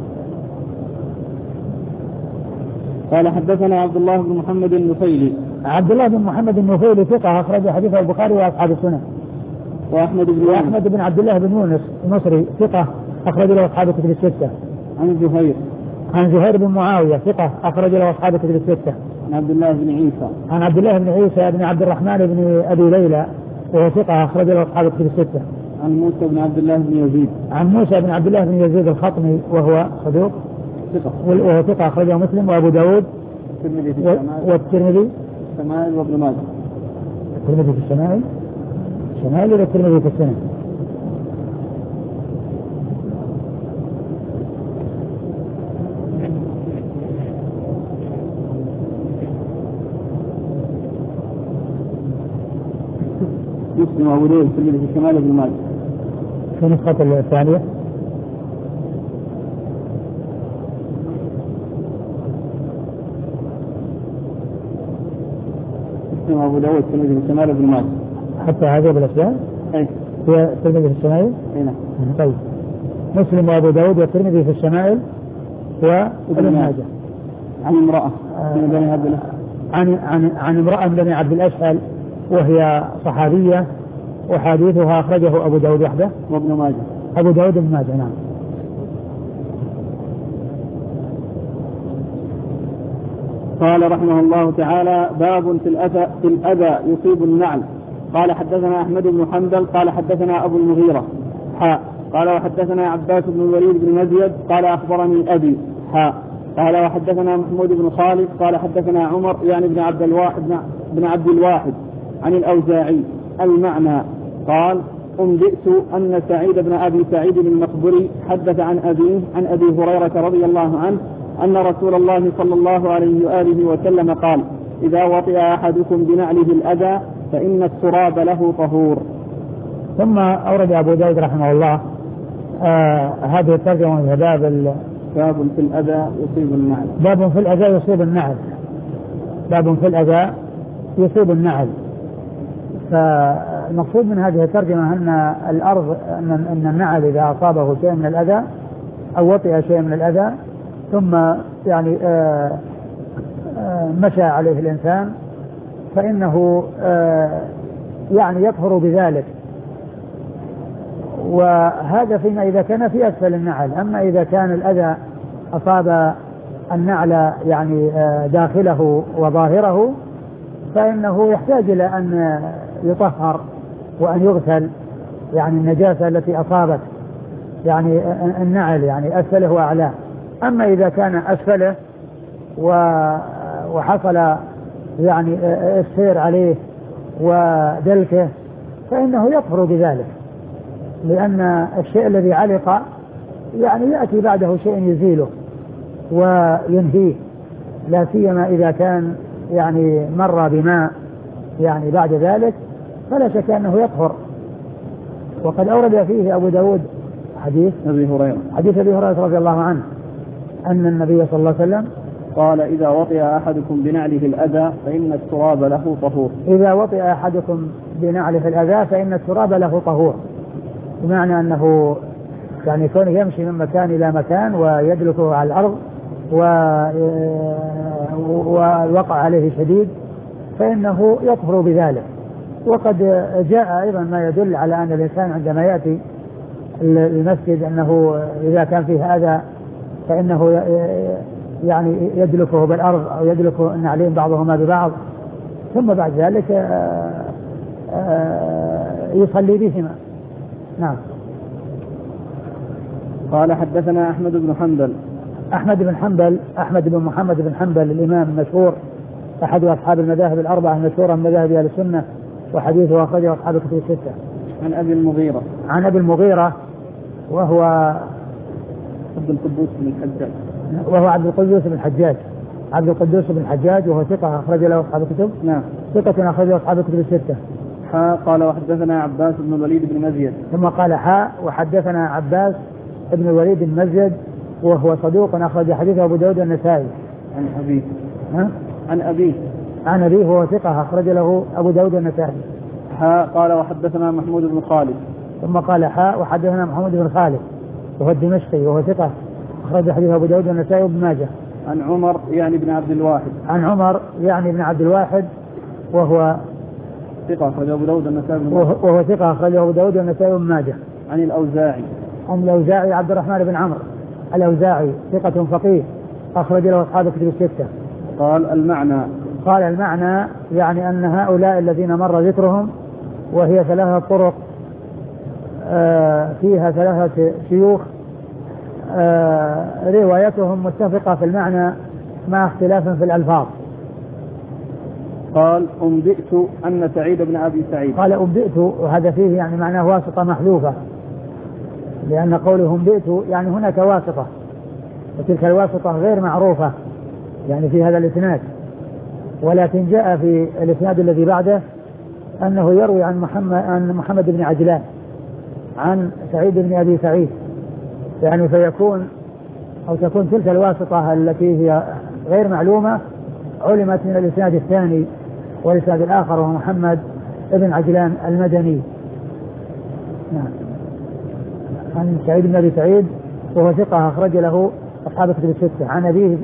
قال حدثنا عبد الله بن محمد النفيلي. عبد الله بن محمد النفيلي ثقة أخرج حديثه البخاري وأصحاب السنن. وأحمد بن وأحمد بن عبد الله بن يونس المصري ثقة أخرج له أصحاب الكتب الستة. عن زهير عن زهير بن معاوية ثقة أخرج له أصحاب الكتب الستة. عن عبد الله بن عيسى. عن عبد الله بن عيسى بن عبد الرحمن بن أبي ليلى وهو ثقة أخرج له أصحاب الكتب الستة. عن موسى بن عبد الله بن يزيد. عن موسى بن عبد الله بن يزيد الخطمي وهو صدوق ثقة وهو ثقة أخرجه مسلم وأبو داود والترمذي الشمائل وابن ماجه. الترمذي في الشمائل الشمائل ولا الترمذي في السنن؟ مسلم وابو داود الترمذي في الشمائل وابن ماجه. في نسخة الثانية مسلم وابو داود الترمذي في الشمائل وابن ماجه. حتى هذه بالأسباب؟ أي. هي الترمذي في الشمائل؟ أي نعم. طيب. مسلم وابو داود والترمذي في الشمائل وابن ماجه. عن امرأة من بني عبد الأشهل. عن عن عن امرأة من بني عبد الأشهل وهي صحابية وحديثها أخرجه أبو داود وحده. وابن ماجه. أبو داود وابن ماجه نعم. قال رحمه الله تعالى باب في الأذى في الأذى يصيب النعل. قال حدثنا أحمد بن حنبل قال حدثنا أبو المغيرة حاء قال وحدثنا عباس بن الوليد بن مزيد قال أخبرني أبي حاء قال وحدثنا محمود بن خالد قال حدثنا عمر يعني بن عبد الواحد بن عبد الواحد عن الأوزاعي المعنى قال أنبئت أن سعيد بن أبي سعيد المقبري حدث عن أبيه عن أبي هريرة رضي الله عنه أن رسول الله صلى الله عليه وآله وسلم قال إذا وطئ أحدكم بنعله الأذى فإن التراب له طهور. ثم أورد أبو داود رحمه الله آه هذه الترجمة من باب باب في الأذى يصيب النعل. باب في الأذى يصيب النعل. باب في الأذى يصيب النعل. فالمقصود من هذه الترجمة أن الأرض أن النعل إذا أصابه شيء من الأذى أو وطئ شيء من الأذى ثم يعني آآ آآ مشى عليه الإنسان فإنه يعني يطهر بذلك. وهذا فيما إذا كان في أسفل النعل. أما إذا كان الأذى أصاب النعل يعني داخله وظاهره فإنه يحتاج إلى أن يطهر وأن يغسل يعني النجاسة التي أصابت يعني النعل يعني أسفله وأعلاه. أما إذا كان أسفله وحصل يعني السير عليه ودلكه فإنه يطهر بذلك لأن الشيء الذي علق يعني يأتي بعده شيء يزيله وينهيه لا سيما إذا كان يعني مر بماء يعني بعد ذلك فلا شك أنه يطهر. وقد أورد فيه أبو داود حديث أبي هريرة حديث أبي هريرة رضي الله عنه أن النبي صلى الله عليه وسلم قال إذا وطئ أحدكم بنعله الأذى فإن التراب له طهور. إذا وطئ أحدكم بنعله الأذى فإن التراب له طهور. بمعنى أنه يعني كونه يمشي من مكان إلى مكان ويدلكه على الأرض والوقع عليه شديد فإنه يطهر بذلك. وقد جاء أيضا ما يدل على أن الإنسان عندما يأتي المسجد أنه إذا كان فيه أذى فإنه يعني يدلكه بالأرض أو يدلك النعلين بعضهما ببعض ثم بعد ذلك يصلي بهما. نعم. قال حدثنا أحمد بن حنبل أحمد بن حنبل أحمد بن محمد بن حنبل الإمام المشهور أحد أصحاب المذاهب الأربعة المشهورة من مذاهب أهل السنة وحديثه أخرجه أصحاب الكتب الستة. عن أبي المغيرة عن أبي المغيرة وهو عبد القدوس بن الحجاج وهو عبد القدوس بن الحجاج عبد القدوس بن الحجاج وهو ثقة أخرج له أصحاب الكتب. نعم. ثقة أخرج له أصحاب الكتب الستة. حاء قال وحدثنا عباس بن الوليد بن مزيد. ثم قال حاء وحدثنا عباس بن الوليد بن مزيد وهو صدوق أخرج حديثه أبو داود والنسائي. عن أبيه ها؟ عن أبيه عن أبيه وهو ثقة أخرج له أبو داود والنسائي. حاء قال وحدثنا محمود بن خالد. ثم قال حاء وحدثنا محمود بن خالد وهو الدمشقي وهو ثقة أخرج حديثه أبو داود والنسائي وابن ماجه. عن عمر يعني بن عبد الواحد. عن عمر يعني بن عبد الواحد وهو ثقة أخرجه أبو داود والنسائي وهو ثقة أخرجه أبو داود والنسائي وابن ماجه. عن الأوزاعي. عن الأوزاعي عبد الرحمن بن عمرو الأوزاعي ثقة فقيه أخرج له أصحاب الكتب الستة. قال المعنى قال المعنى يعني أن هؤلاء الذين مر ذكرهم وهي ثلاثة طرق آه فيها ثلاثة شيوخ آه روايتهم متفقة في المعنى مع اختلاف في الألفاظ. قال أنبئت أن سعيد بن أبي سعيد. قال أنبئت وهذا فيه يعني معناه واسطة محذوفة لأن قوله أنبئت يعني هناك واسطة وتلك الواسطة غير معروفة يعني في هذا الإسناد ولكن جاء في الإسناد الذي بعده أنه يروي عن محمد, عن محمد بن عجلان عن سعيد بن أبي سعيد يعني فيكون أو تكون تلك الواسطة التي هي غير معلومة علمت من الإسناد الثاني والإسناد الآخر وهو محمد بن عجلان المدني. نعم. عن سعيد بن أبي سعيد وهو ثقة أخرج له أصحاب الكتب الستة. عن أبيه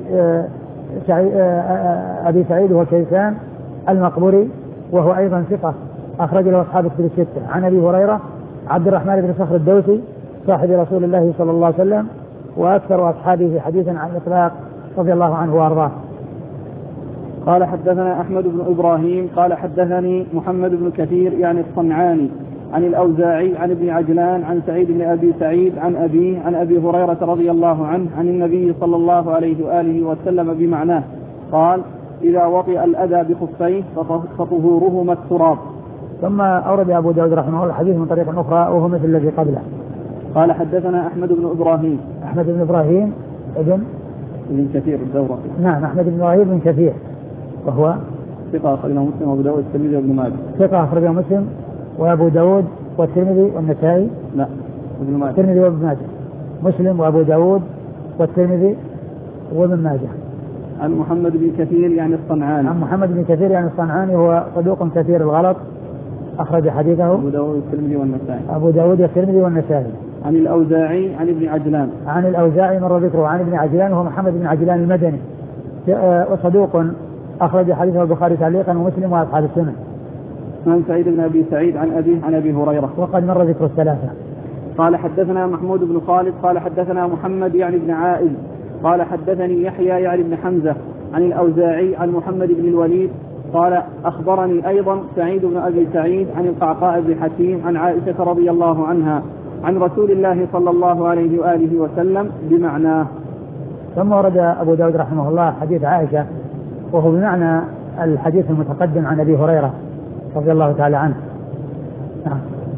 أبي سعيد وهو كيسان المقبري وهو أيضا ثقة أخرج له أصحاب الكتب الستة. عن أبي هريرة عبد الرحمن بن صخر الدوسي صاحب رسول الله صلى الله عليه وسلم وأكثر أصحابه حديثا عن الإطلاق رضي الله عنه وأرضاه. قال حدثنا أحمد بن إبراهيم قال حدثني محمد بن كثير يعني الصنعاني عن الأوزاعي عن ابن عجلان عن سعيد بن أبي سعيد عن أبيه عن أبي هريرة رضي الله عنه عن النبي صلى الله عليه وآله وسلم بمعناه قال إذا وطئ الأذى بخفيه فطهورهما التراب. ثم أورد أبو داود رحمه الله الحديث من طريق أخرى وهو مثل الذي قبله. قال حدثنا أحمد بن إبراهيم أحمد بن إبراهيم ابن ابن كثير الدورقي. نعم أحمد بن إبراهيم بن كثير وهو ثقة أخرجه مسلم وأبو داود والترمذي وابن ماجه. ثقة أخرجه مسلم وأبو داود والترمذي والنسائي. لا ابن ماجه. الترمذي وابن ماجه. مسلم وأبو داود والترمذي وابن ماجه. عن محمد بن كثير يعني الصنعاني. عن محمد بن كثير يعني الصنعاني هو صدوق كثير الغلط أخرج حديثه أبو داود والترمذي والنسائي. أبو داود والترمذي والنسائي. عن الأوزاعي عن ابن عجلان. عن الأوزاعي مر ذكره عن ابن عجلان وهو محمد بن عجلان المدني وصدوق أخرج حديثه البخاري تعليقا ومسلم وأصحاب السنن. عن سعيد بن أبي سعيد عن أبيه عن أبي هريرة وقد مر ذكر الثلاثة. قال حدثنا محمود بن خالد قال حدثنا محمد يعني بن عائذ قال حدثني يحيى يعني بن حمزة عن الأوزاعي عن محمد بن الوليد قال أخبرني أيضا سعيد بن أبي سعيد عن القعقاع بن حكيم عن عائشة رضي الله عنها عن رسول الله صلى الله عليه وآله وسلم بمعناه. ثم ورد أبو داود رحمه الله حديث عائشة وهو بمعنى الحديث المتقدم عن أبي هريرة رضي الله تعالى عنه. نعم.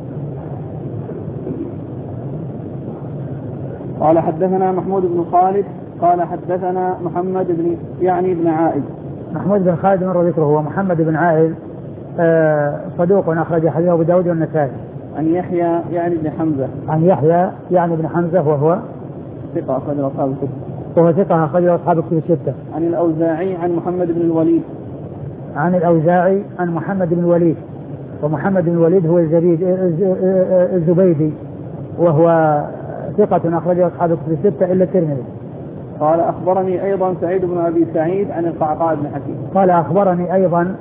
قال حدثنا محمود بن خالد قال حدثنا محمد بن يعني بن عائذ. محمود بن خالد مر ذكره هو محمد بن عائذ آه صدوق أخرج حديثه أبو داود والنسائي. عن يحيى يعني بن حمزة. عن يحيى يعني بن حمزة وهو ثقة أخرج أصحاب الكتب. وهو ثقة أخرج أصحاب الكتب الستة. عن الأوزاعي عن محمد بن الوليد. عن الأوزاعي عن محمد بن الوليد ومحمد بن الوليد هو الزبيد الزبيدي وهو ثقة أخرجه أصحاب الكتب الستة إلا الترمذي. قال أخبرني أيضا سعيد بن أبي سعيد عن القعقاع بن حكيم. قال أخبرني أيضا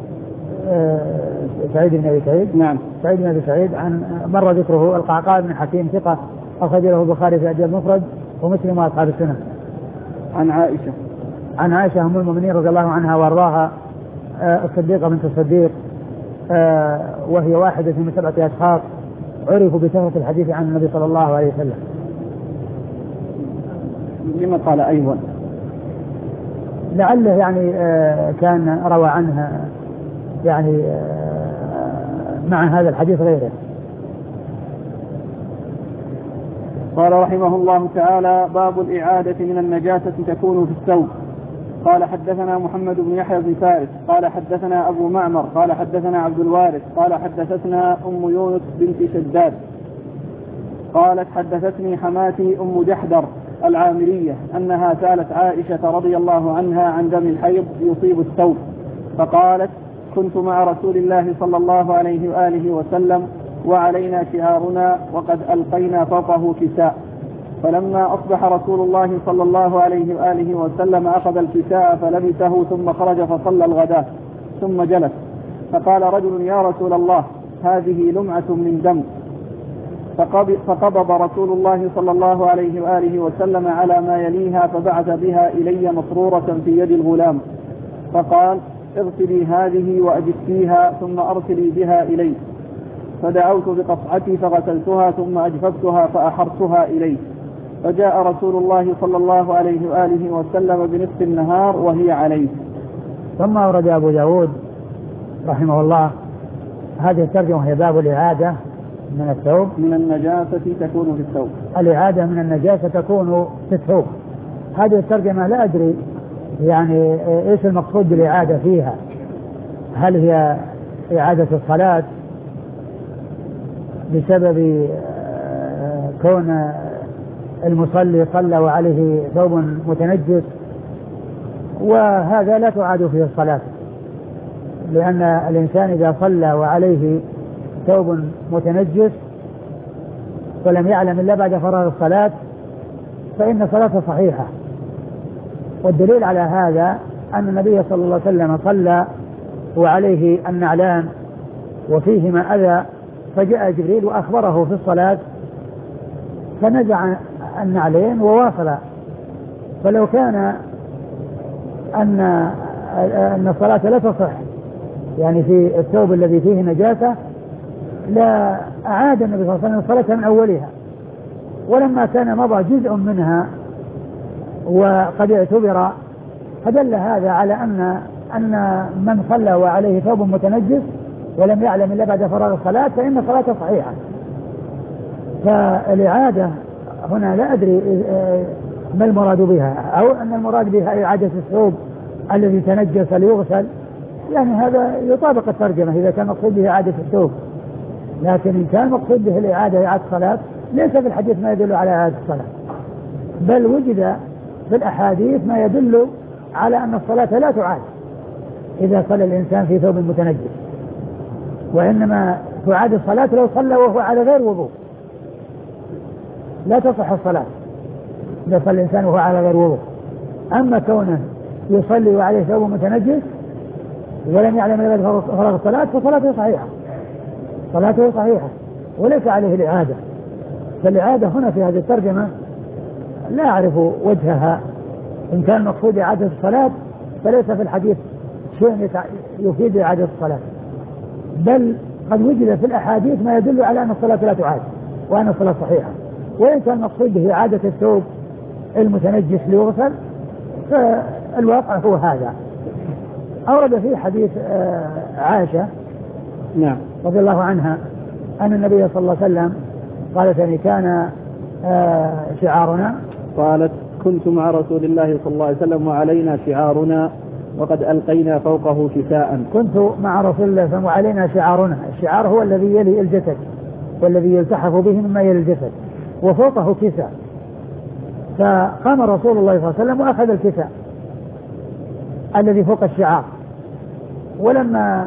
سعيد بن أبي سعيد. نعم. سعيد بن أبي سعيد عن مر ذكره القعقاع بن حكيم ثقة أخرج له البخاري في الأدب المفرد ومسلم وأصحاب السنة. عن عائشة. عن عائشة أم المؤمنين رضي الله عنها وأرضاها الصديقة بنت الصديق وهي واحدة من سبعة أشخاص عرفوا بكثرة الحديث عن النبي صلى الله عليه وسلم. لما قال أيضا؟ لعله يعني كان روى عنها يعني مع هذا الحديث غيره. قال رحمه الله تعالى: باب الإعادة من النجاسة تكون في الثوب. قال حدثنا محمد بن يحيى بن فارس قال حدثنا أبو معمر قال حدثنا عبد الوارث قال حدثتنا أم يونس بنت شداد قالت حدثتني حماتي أم جحدر العامرية أنها سألت عائشة رضي الله عنها عن دم الحيض يصيب الثوب، فقالت: كنت مع رسول الله صلى الله عليه وآله وسلم وعلينا شعارنا وقد ألقينا فوقه كساء، فلما أصبح رسول الله صلى الله عليه وآله وسلم أخذ الكساء فلبسه ثم خرج فصلى الغداة ثم جلس، فقال رجل: يا رسول الله، هذه لمعة من دم. فقبض رسول الله صلى الله عليه وآله وسلم على ما يليها فبعث بها إلي مصرورة في يد الغلام، فقال: اغسلي هذه وأجفيها ثم أرسلي بها إلي. فدعوت بقصعتي فغسلتها ثم أجففتها فأحرتها إليه، فجاء رسول الله صلى الله عليه وآله وسلم بنصف النهار وهي عليه. ثم أورد أبو داود رحمه الله هذه الترجمة، وهي باب الإعادة من الثوب من النجاسة تكون في الثوب. الإعادة من النجاسة تكون في الثوب. هذه الترجمة لا أدري يعني إيش المقصود بالإعادة فيها، هل هي إعادة الصلاة بسبب كون المصلي صلى وعليه ثوب متنجس، وهذا لا تعاد فيه الصلاة، لأن الإنسان إذا صلى وعليه ثوب متنجس ولم يعلم إلا بعد فراغ الصلاة فإن صلاته صحيحة. والدليل على هذا أن النبي صلى الله عليه وسلم صلى وعليه النعلان وفيهما أذى، فجاء جبريل وأخبره في الصلاة فنزع النعلين وواصل. فلو كان أن أن الصلاة لا تصح يعني في الثوب الذي فيه نجاسة لا أعاد النبي صلى الله عليه وسلم الصلاة من أولها، ولما كان مضى جزء منها وقد اعتبر فدل هذا على أن أن من صلى وعليه ثوب متنجس ولم يعلم إلا بعد فراغ الصلاة فإن صلاته صحيحة. فالإعادة هنا لا أدري ما المراد بها، أو أن المراد بها إعادة الثوب الذي تنجس ليغسل، يعني هذا يطابق الترجمة إذا كان مقصود به إعادة الثوب. لكن إن كان مقصود به الإعادة إعادة الصلاة ليس في الحديث ما يدل على إعادة الصلاة، بل وجد في الأحاديث ما يدل على أن الصلاة لا تعاد إذا صلى الإنسان في ثوب متنجس، وإنما تعاد الصلاة لو صلى وهو على غير وضوء، لا تصح الصلاة إذا صلى الإنسان وهو على غير وضوء. أما كونه يصلي وعليه ثوب متنجس ولم يعلم إلا فراغ الصلاة فصلاته صحيحة، صلاته صحيحة وليس عليه الإعادة. فالإعادة هنا في هذه الترجمة لا أعرف وجهها، إن كان مقصود إعادة الصلاة فليس في الحديث شيء يفيد إعادة الصلاة، بل قد وجد في الأحاديث ما يدل على أن الصلاة لا تعاد وأن الصلاة صحيحة. وإن كان مقصود به إعادة الثوب المتنجس ليغسل فالواقع هو هذا. أورد فيه حديث عائشة نعم رضي الله عنها أن النبي صلى الله عليه وسلم قالت يعني كان شعارنا، قالت: كنت مع رسول الله صلى الله عليه وسلم وعلينا شعارنا وقد ألقينا فوقه كساء. كنت مع رسول الله صلى الله عليه وسلم وعلينا شعارنا، الشعار هو الذي يلي الجسد والذي يلتحف به مما يلي الجسد، وفوقه كساء. فقام رسول الله صلى الله عليه وسلم وأخذ الكساء الذي فوق الشعار، ولما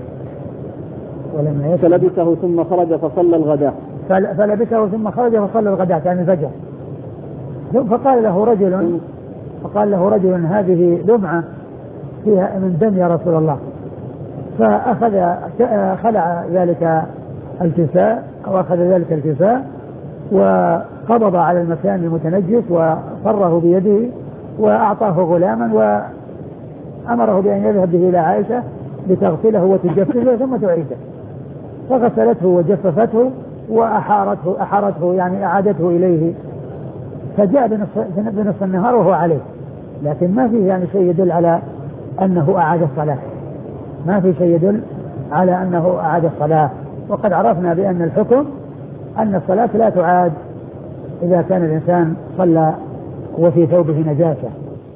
ولما فلبسه ثم خرج فصلى الغداء فلبسه ثم خرج فصلى الغداء يعني الفجر. فقال له رجل فقال له رجل هذه لمعة فيها من دم يا رسول الله، فأخذ خلع ذلك الكساء أو أخذ ذلك الكساء وقبض على المكان المتنجس وفره بيده وأعطاه غلاما وأمره بأن يذهب به إلى عائشة لتغسله وتجففه ثم تعيده. فغسلته وجففته وأحارته أحارته يعني أعادته إليه، فجاء بنصف النهار وهو عليه، لكن ما فيه يعني شيء يدل على أنه أعاد الصلاة، ما في شيء يدل على أنه أعاد الصلاة. وقد عرفنا بأن الحكم أن الصلاة لا تعاد إذا كان الإنسان صلى وفي ثوبه نجاسة.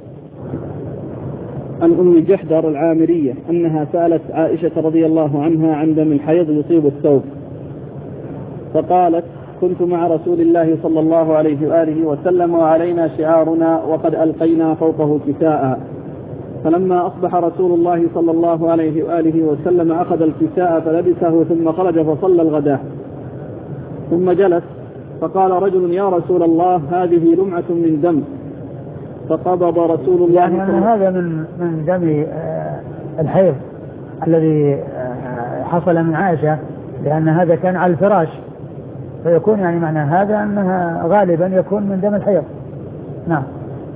عن أم جحدر العامرية أنها سألت عائشة رضي الله عنها عن دم الحيض يصيب الثوب، فقالت: كنت مع رسول الله صلى الله عليه وآله وسلم وعلينا شعارنا وقد ألقينا فوقه كساء، فلما أصبح رسول الله صلى الله عليه وآله وسلم أخذ الكساء فلبسه ثم خرج فصلى الغداء، ثم جلس فقال رجل: يا رسول الله هذه لمعة من دم، فقبض رسول الله يعني أن هذا من من دم الحيض الذي حصل من عائشة، لأن هذا كان على الفراش، فيكون يعني معنى هذا أنها غالبا يكون من دم الحيض. نعم.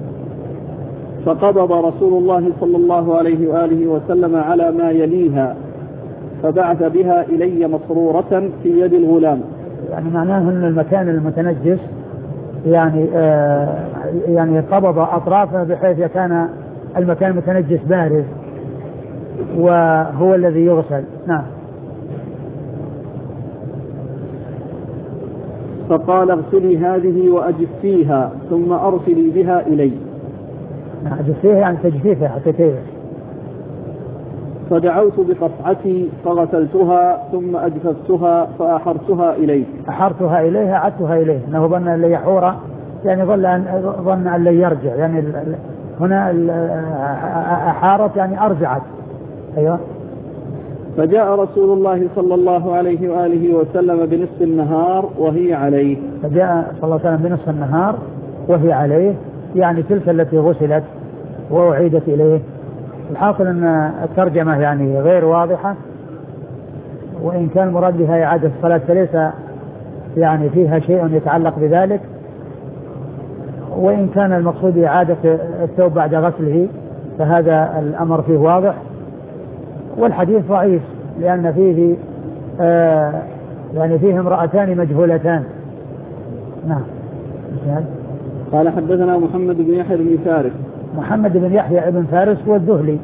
فقبض رسول الله صلى الله عليه وآله وسلم على ما يليها فبعث بها إلي مسرورة في يد الغلام. يعني معناه أن المكان المتنجس يعني آه يعني قبض أطرافه بحيث كان المكان المتنجس بارز وهو الذي يغسل. نعم. فقال: اغسلي هذه وأجفيها ثم أرسلي بها إلي. أجفيها يعني تجفيفها حتى تيبس. فدعوت بقصعتي فغسلتها ثم أجففتها فأحرتها إليه. أحرتها إليه أعدتها إليه، أنه ظن أن يحور يعني ظن أن ظن أن لن يرجع، يعني هنا أحارت يعني أرجعت. أيوة. فجاء رسول الله صلى الله عليه وآله وسلم بنصف النهار وهي عليه. فجاء صلى الله عليه وسلم بنصف النهار وهي عليه، يعني تلك التي غسلت وأعيدت إليه. الحاصل أن الترجمة يعني غير واضحة، وإن كان مراد بها إعادة الصلاة فليس يعني فيها شيء يتعلق بذلك، وإن كان المقصود إعادة الثوب بعد غسله فهذا الأمر فيه واضح. والحديث ضعيف لأن فيه آه يعني فيه امرأتان مجهولتان. نعم. قال: حدثنا محمد بن يحيى بن فارس. محمد بن يحيى بن فارس هو الذهلي،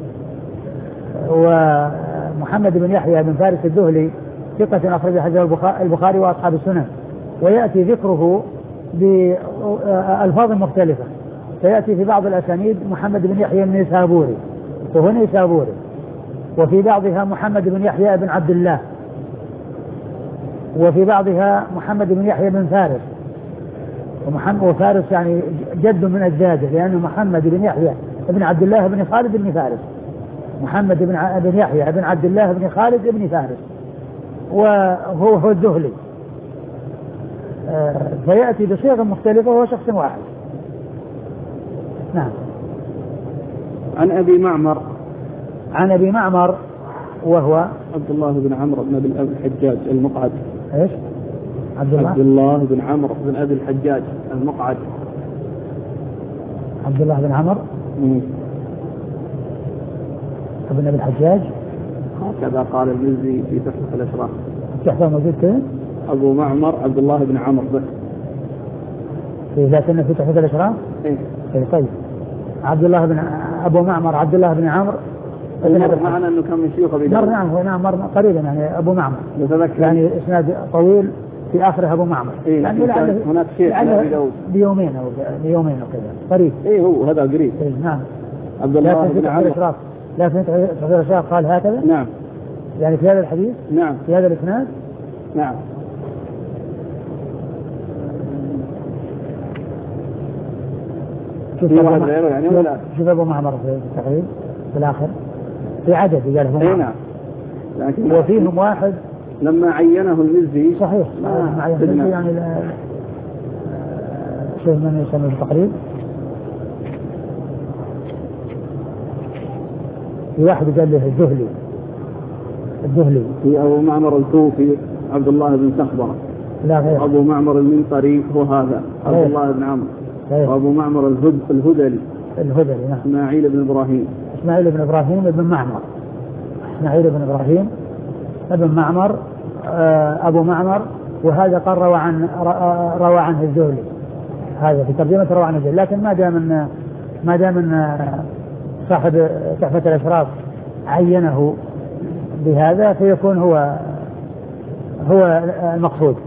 ومحمد بن يحيى بن فارس الذهلي ثقة أخرج حديثه البخاري وأصحاب السنن، ويأتي ذكره بألفاظ مختلفة، فيأتي في بعض الأسانيد محمد بن يحيى بن نيسابوري وهو نيسابوري، وفي بعضها محمد بن يحيى بن عبد الله، وفي بعضها محمد بن يحيى بن فارس، ومحمد وفارس يعني جد من أجداده، لأنه محمد بن يحيى بن عبد الله بن خالد بن فارس، محمد بن بن يحيى بن عبد الله بن خالد بن فارس، وهو هو الذهلي. آه فيأتي بصيغ مختلفة وهو شخص واحد. نعم. عن أبي معمر. عن أبي معمر وهو عبد الله بن عمرو بن أبي الحجاج المقعد. إيش؟ عبد الله عبد الله بن عمرو بن أبي الحجاج المقعد. عبد الله بن عمرو بن أبي الحجاج، هكذا قال المزي في تحفة الأشراف. تحفة موجود كذا؟ أبو معمر عبد الله بن عمرو بس. في ذاتنا في تحفة الأشراف؟ إيه. إيه طيب. عبد الله بن أبو معمر عبد الله بن عمرو. مر معنا أنه كان من شيوخ أبي داود. مر نعم هو نعم مر قريبا يعني أبو معمر. نتذكر. يعني إسناد طويل في آخره أبو معمر. إيه يعني هناك شيء أبي داود. بيومين أو بيومين أو كذا قريب. إيه هو هذا قريب. إيه نعم. عبد الله بن عمرو. لا في تحفة الأشراف قال هكذا؟ نعم. يعني في هذا الحديث؟ نعم. في هذا الإسناد؟ نعم. شوف أبو, يعني ولا شوف أبو معمر في التقريب في الآخر في عدد قال أبو معمر. نعم. لكن وفيهم واحد لما عينه المزي. صحيح. آه. عينه المزي يعني شوف من يسمى في التقريب. في واحد قال له الذهلي الذهلي في أبو معمر الكوفي عبد الله بن سخبرة. لا غير. أبو معمر المنقري هو هذا عبد الله بن عمرو. وأبو معمر الهد الهدلي الهدلي نعم. إسماعيل بن إبراهيم إسماعيل بن إبراهيم بن معمر إسماعيل بن إبراهيم بن معمر أبو معمر، وهذا قال روى عن روى عنه الذهلي، هذا في ترجمة روى عنه الذهلي، لكن ما دام ما دام صاحب تحفة الأشراف عينه بهذا فيكون هو هو المقصود.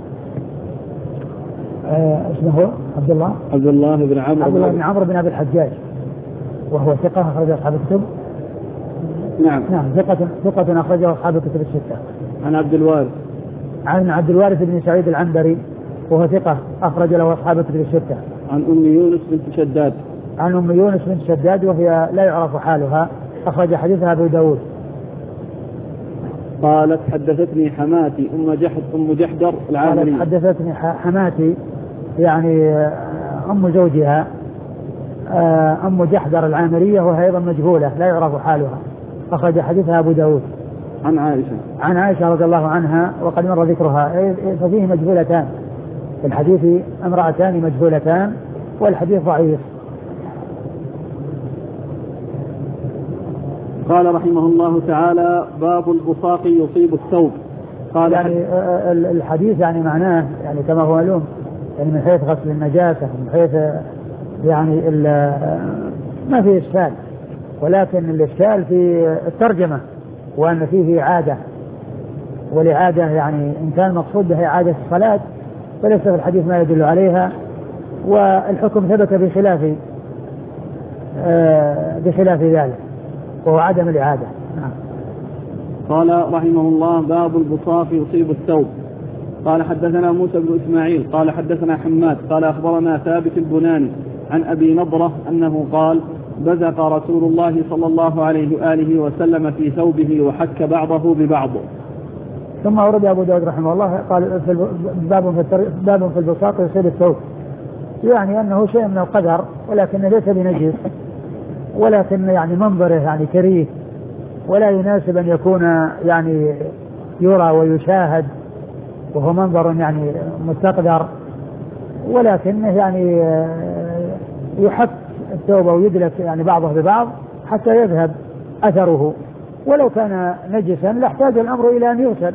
اسمه عبد الله عبد الله بن عمرو عبد الله بن عمرو بن أبي الحجاج، وهو ثقة أخرج أصحاب الكتب. نعم نعم ثقة ثقة أخرجه أصحاب الكتب الستة. عن عبد الوارث عن عبد الوارث بن سعيد العنبري وهو ثقة أخرج له أصحاب الكتب الستة. عن أم يونس بنت شداد عن أم يونس بنت شداد وهي لا يعرف حالها، أخرج حديثها أبو داود. قالت حدثتني حماتي أم جحد أم جحدر العامرية. قالت حدثتني حماتي يعني أم زوجها أم جحدر العامرية وهي أيضا مجهولة لا يعرف حالها، أخرج حديثها أبو داود. عن عائشة عن عائشة رضي الله عنها وقد مر ذكرها، ففيه مجهولتان في الحديث، امرأتان مجهولتان والحديث ضعيف. قال رحمه الله تعالى باب البصاق يصيب الثوب. قال يعني الحديث يعني معناه يعني كما هو معلوم يعني من حيث غسل النجاسة من حيث يعني ما في إشكال، ولكن الإشكال في الترجمة وأن فيه إعادة، والإعادة يعني إن كان مقصود بها إعادة الصلاة فليس في الحديث ما يدل عليها، والحكم ثبت بخلاف بخلاف ذلك وهو عدم الإعادة. نعم. قال رحمه الله باب البصاق يصيب الثوب. قال حدثنا موسى بن إسماعيل قال حدثنا حماد قال أخبرنا ثابت البناني عن أبي نضرة أنه قال بزق رسول الله صلى الله عليه وآله وسلم في ثوبه وحك بعضه ببعض. ثم أورد أبو داود رحمه الله قال في باب في باب في البصاق يصيب الثوب، يعني أنه شيء من القدر ولكن ليس بنجس، ولكن يعني منظره يعني كريه ولا يناسب أن يكون يعني يرى ويشاهد، وهو منظر يعني مستقدر، ولكنه يعني يحك الثوب ويدلك يعني بعضه ببعض حتى يذهب أثره، ولو كان نجسا لاحتاج الأمر إلى أن يغسل،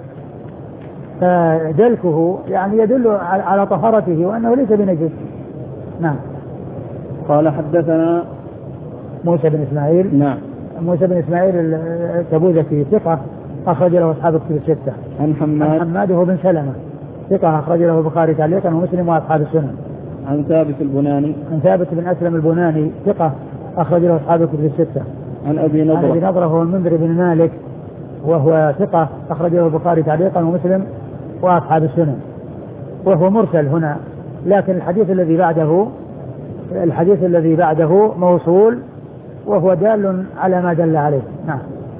فدلكه يعني يدل على طهارته وأنه ليس بنجس. نعم. قال حدثنا موسى بن إسماعيل. نعم. موسى بن إسماعيل التبوذكي ثقة أخرج له أصحاب الكتب الستة. عن حماد. عن حماد هو بن سلمة ثقة أخرج له البخاري تعليقا ومسلم وأصحاب السنن. عن ثابت البناني. عن ثابت بن أسلم البناني ثقة أخرج له أصحاب الكتب الستة. عن أبي نضرة. عن أبي نضرة هو المنذر بن مالك وهو ثقة أخرج له البخاري تعليقا ومسلم وأصحاب السنن، وهو مرسل هنا، لكن الحديث الذي بعده الحديث الذي بعده موصول وهو دال على ما دل عليه. نعم.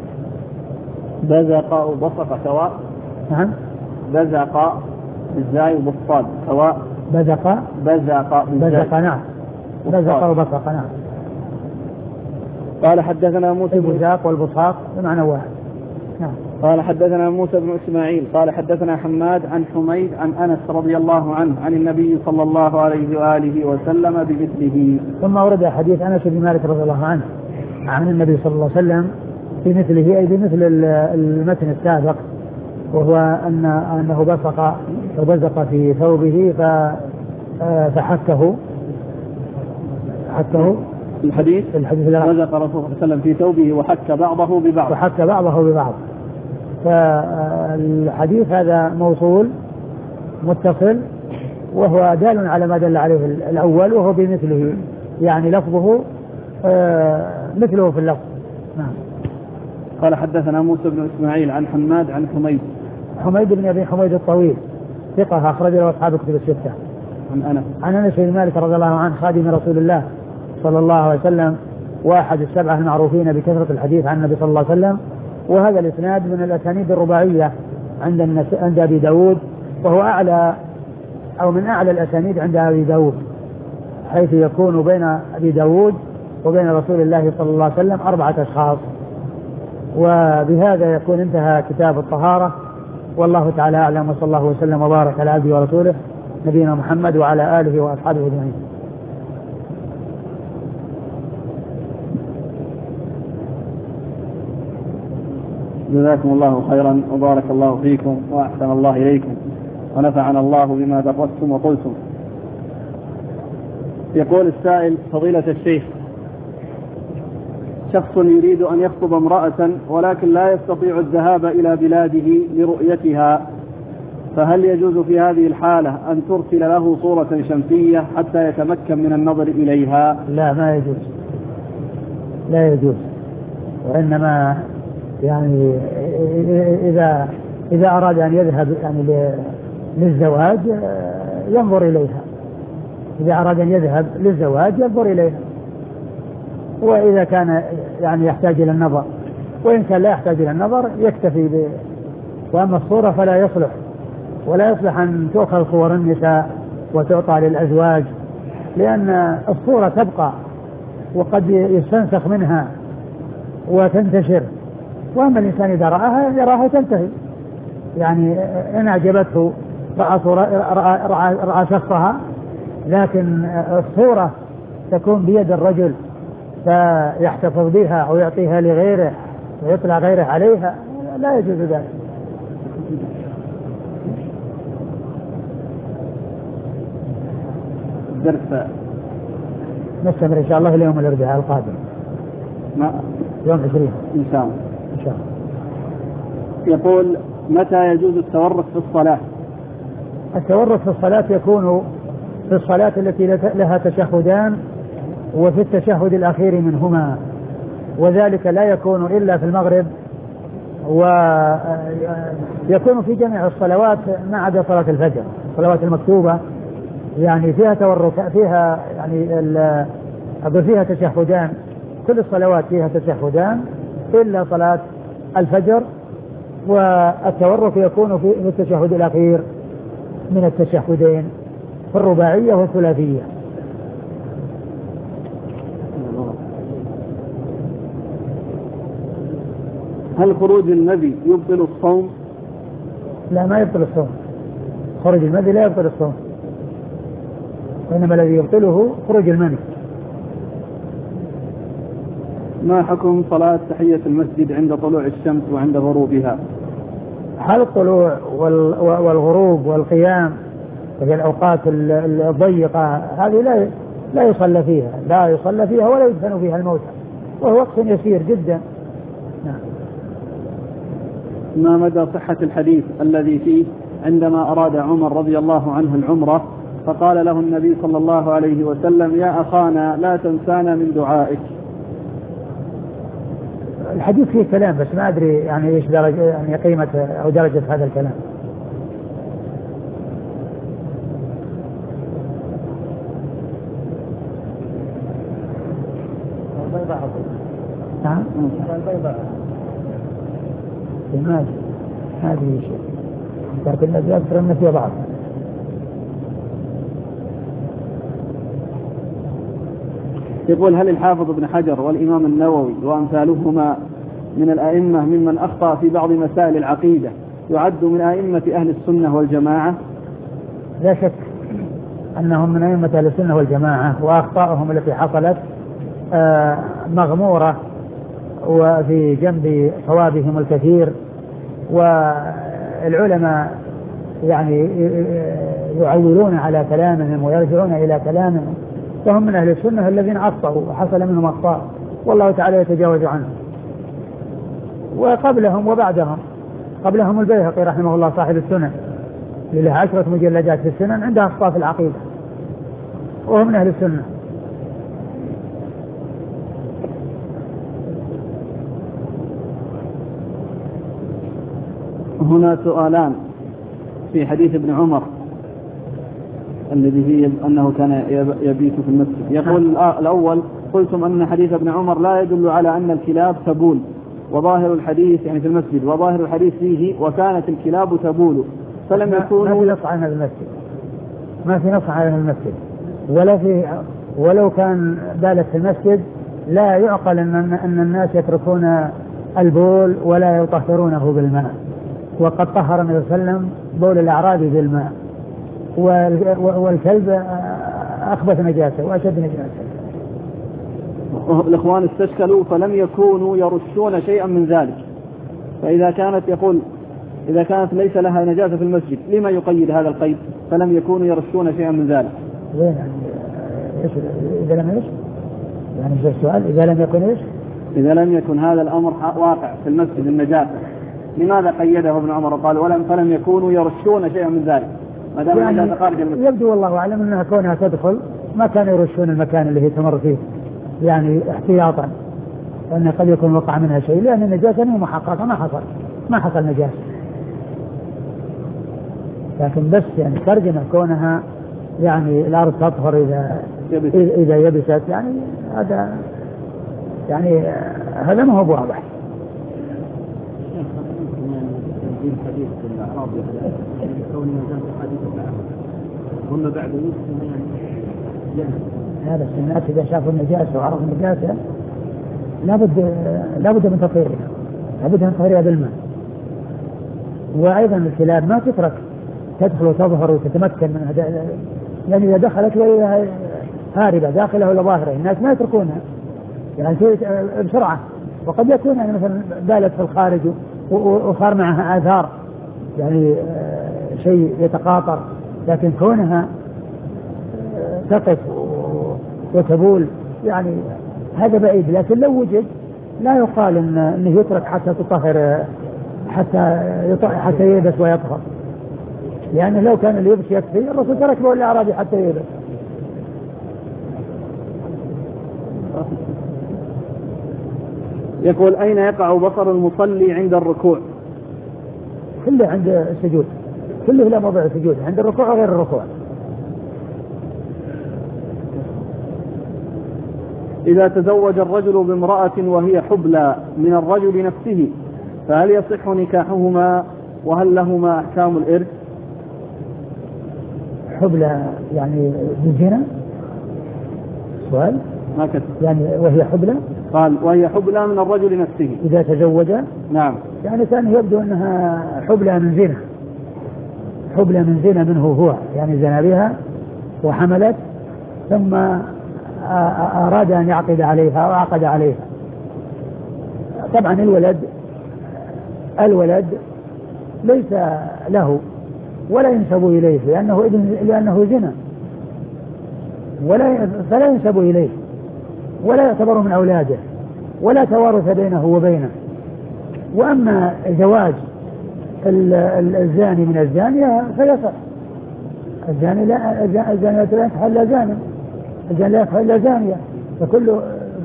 بزق وبصق سواء. نعم. بزق بالزاي وبالصاد سواء. بزق بزق بزق نعم. بزق وبصق. نعم. قال حدثنا موسى بن البزاق والبصاق بمعنى واحد. نعم. قال حدثنا موسى بن إسماعيل قال حدثنا حماد عن حميد عن أنس رضي الله عنه عن النبي صلى الله عليه وآله وسلم بمثله. ثم ورد حديث أنس بن مالك رضي الله عنه عن النبي صلى الله عليه وسلم بمثله أي بمثل المتن السابق، وهو أن أنه بصق وبزق في ثوبه فحكه حكه الحديث الحديث بزق رسول الله صلى الله عليه وسلم في ثوبه وحك بعضه ببعض وحك بعضه ببعض. فالحديث هذا موصول متصل وهو دال على ما دل عليه الأول وهو بمثله، يعني لفظه مثله في اللفظ. نعم. قال حدثنا موسى بن إسماعيل عن حماد عن حميد حميد بن أبي حميد الطويل ثقة أخرج له أصحاب الكتب الستة. عن أنس عن أنس بن مالك رضي الله عنه خادم رسول الله صلى الله عليه وسلم واحد السبعة المعروفين بكثرة الحديث عن النبي صلى الله عليه وسلم، وهذا الإسناد من الأسانيد الرباعية عند النس... عند أبي داود، وهو أعلى أو من أعلى الأسانيد عند أبي داود، حيث يكون بين أبي داود وبين رسول الله صلى الله عليه وسلم أربعة أشخاص. وبهذا يكون انتهى كتاب الطهارة، والله تعالى أعلم، وصلى الله وسلم وبارك على عبده ورسوله نبينا محمد وعلى آله وأصحابه أجمعين. جزاكم الله خيرا وبارك الله فيكم وأحسن الله إليكم ونفعنا الله بما درستم وقلتم. يقول السائل: فضيلة الشيخ، شخص يريد أن يخطب امرأة ولكن لا يستطيع الذهاب إلى بلاده لرؤيتها، فهل يجوز في هذه الحالة أن ترسل له صورة شمسية حتى يتمكن من النظر إليها؟ لا، ما يجوز، لا يجوز. وإنما يعني إذا إذا أراد أن يذهب يعني للزواج ينظر إليها، إذا أراد أن يذهب للزواج ينظر إليها، وإذا كان يعني يحتاج إلى النظر، وإن كان لا يحتاج إلى النظر يكتفي ب. وأما الصورة فلا يصلح، ولا يصلح أن تؤخذ صور النساء وتعطى للأزواج، لأن الصورة تبقى وقد يستنسخ منها وتنتشر، وأما الإنسان إذا رآها يراها تنتهي. يعني إن أعجبته رأى, رأى, رأى, رأى شخصها، لكن الصورة تكون بيد الرجل فيحتفظ بها أو يعطيها لغيره ويطلع غيره عليها، لا يجوز ذلك. درس نستمر إن شاء الله اليوم الأربعاء القادم، ما يوم عشرين إن شاء الله. إن شاء الله. يقول: متى يجوز التورك في الصلاة؟ التورك في الصلاة يكون في الصلاة التي لها تشهدان وفي التشهد الأخير منهما، وذلك لا يكون إلا في المغرب، ويكون في جميع الصلوات ما عدا صلاة الفجر. الصلوات المكتوبة يعني فيها تورك، فيها يعني أقول فيها تشهدان، كل الصلوات فيها تشهدان إلا صلاة الفجر، والتورك يكون في التشهد الأخير من التشهدين في الرباعية والثلاثية. هل خروج المذي يبطل الصوم؟ لا، ما يبطل الصوم. خروج المذي لا يبطل الصوم، وإنما الذي يبطله خروج المني. ما حكم صلاة تحية المسجد عند طلوع الشمس وعند غروبها؟ هل الطلوع والغروب والقيام في الأوقات الضيقة هذه لا لا يصلى فيها، لا يصلى فيها ولا يدفن فيها الموتى، وهو وقت يسير جدا. نعم. ما مدى صحة الحديث الذي فيه عندما أراد عمر رضي الله عنه العمرة فقال له النبي صلى الله عليه وسلم: يا أخانا لا تنسانا من دعائك؟ الحديث فيه كلام، بس ما أدري يعني إيش درجة يعني قيمة أو درجة هذا الكلام. البيضاء نعم البيضاء ما هذه شيء لكن الذي أكثر من في بعض. يقول: هل الحافظ ابن حجر والإمام النووي وأمثالهما من الأئمة ممن أخطأ في بعض مسائل العقيدة يعد من أئمة أهل السنة والجماعة؟ لا شك أنهم من أئمة أهل السنة والجماعة، وأخطاءهم التي حصلت مغمورة وفي جنب صوابهم الكثير، والعلماء يعني يعولون على كلامهم ويرجعون إلى كلامهم، فهم من أهل السنة الذين أخطأوا وحصل منهم أخطاء، والله تعالى يتجاوز عنهم. وقبلهم وبعدهم، قبلهم البيهقي رحمه الله صاحب السنن اللي له عشرة مجلدات في السنن عنده أخطاء في العقيدة، وهم من أهل السنة. هنا سؤالان في حديث ابن عمر الذي فيه أنه كان يبيت في المسجد. يقول الأول: قلتم أن حديث ابن عمر لا يدل على أن الكلاب تبول، وظاهر الحديث يعني في المسجد، وظاهر الحديث فيه وكانت الكلاب تبول، فلم يكونوا. ما في نص عن المسجد، ما في نص عن المسجد، ولا في ولو كان بالت في المسجد لا يعقل أن أن الناس يتركون البول ولا يطهرونه بالماء، وقد طهر النبي صلى الله عليه وسلم بول الأعرابي بالماء، والكلب أخبث نجاسة وأشد نجاسة. الإخوان استشكلوا فلم يكونوا يرشون شيئا من ذلك، فإذا كانت يقول إذا كانت ليس لها نجاسة في المسجد لما يقيد هذا القيد؟ فلم يكونوا يرشون شيئا من ذلك. يعني إذا لم يرش يعني السؤال إذا لم يكن إيش إذا لم يكن هذا الأمر واقع في المسجد النجاسة لماذا قيده ابن عمر وقال ولم فلم يكونوا يرشون شيئا من ذلك ما دام يعني النجاسة خارج المسجد؟ يبدو والله أعلم أنها كونها تدخل ما كانوا يرشون المكان اللي هي تمر فيه يعني احتياطا، لأن قد يكون وقع منها شيء، لأن النجاسة مو محققة، ما حصل ما حصل نجاسة. لكن بس يعني ترجمة كونها يعني الأرض تطهر إذا يبست. إذا يبست يعني هذا يعني هذا ما هو واضح. حديث الأعراب كون نزلت حديث الأعراب هم بعد يعني هذا الناس إذا شافوا النجاسة وعرفوا النجاسة لابد لابد من تطهيرها، لابد من تطهيرها بالماء. وأيضا الكلاب ما تترك تدخل وتظهر وتتمكن من هذا، يعني إذا دخلت وهي هاربة داخلها ولا ظاهرة الناس ما يتركونها يعني بسرعة، وقد يكون يعني مثلا بالت في الخارج وصار معها آثار يعني شيء يتقاطر، لكن كونها تقف وتبول يعني هذا بعيد. لكن لو وجد لا يقال إن انه يترك حتى تطهر حتى حتى ييبس ويطهر، لأنه لو كان اللي يبس يكفي الرسول ترك له الأعرابي حتى ييبس. يقول أين يقع بصر المصلي عند الركوع؟ كله عند السجود، كله لا موضع السجود، عند الركوع وغير الركوع. إذا تزوج الرجل بامرأة وهي حبلى من الرجل نفسه فهل يصح نكاحهما وهل لهما أحكام الإرث؟ حبلى يعني بالزنا؟ سؤال؟ ما كتب. يعني وهي حبلى؟ قال وهي حبلى من الرجل نفسه إذا تزوج؟ نعم. يعني كان يبدو أنها حبلى من زنا، حبلى من زنا منه هو، يعني زنا بها وحملت ثم أراد أن يعقد عليها وعقد عليها. طبعا الولد الولد ليس له ولا ينسب إليه لأنه لأنه زنا، ولا فلا ينسب إليه ولا يعتبر من أولاده ولا توارث بينه وبينه. وأما زواج الزاني من الزانية فيصح، الزاني لا الزانية لا ينكح إلا زاني، الزاني لا ينكح إلا زانية، فكل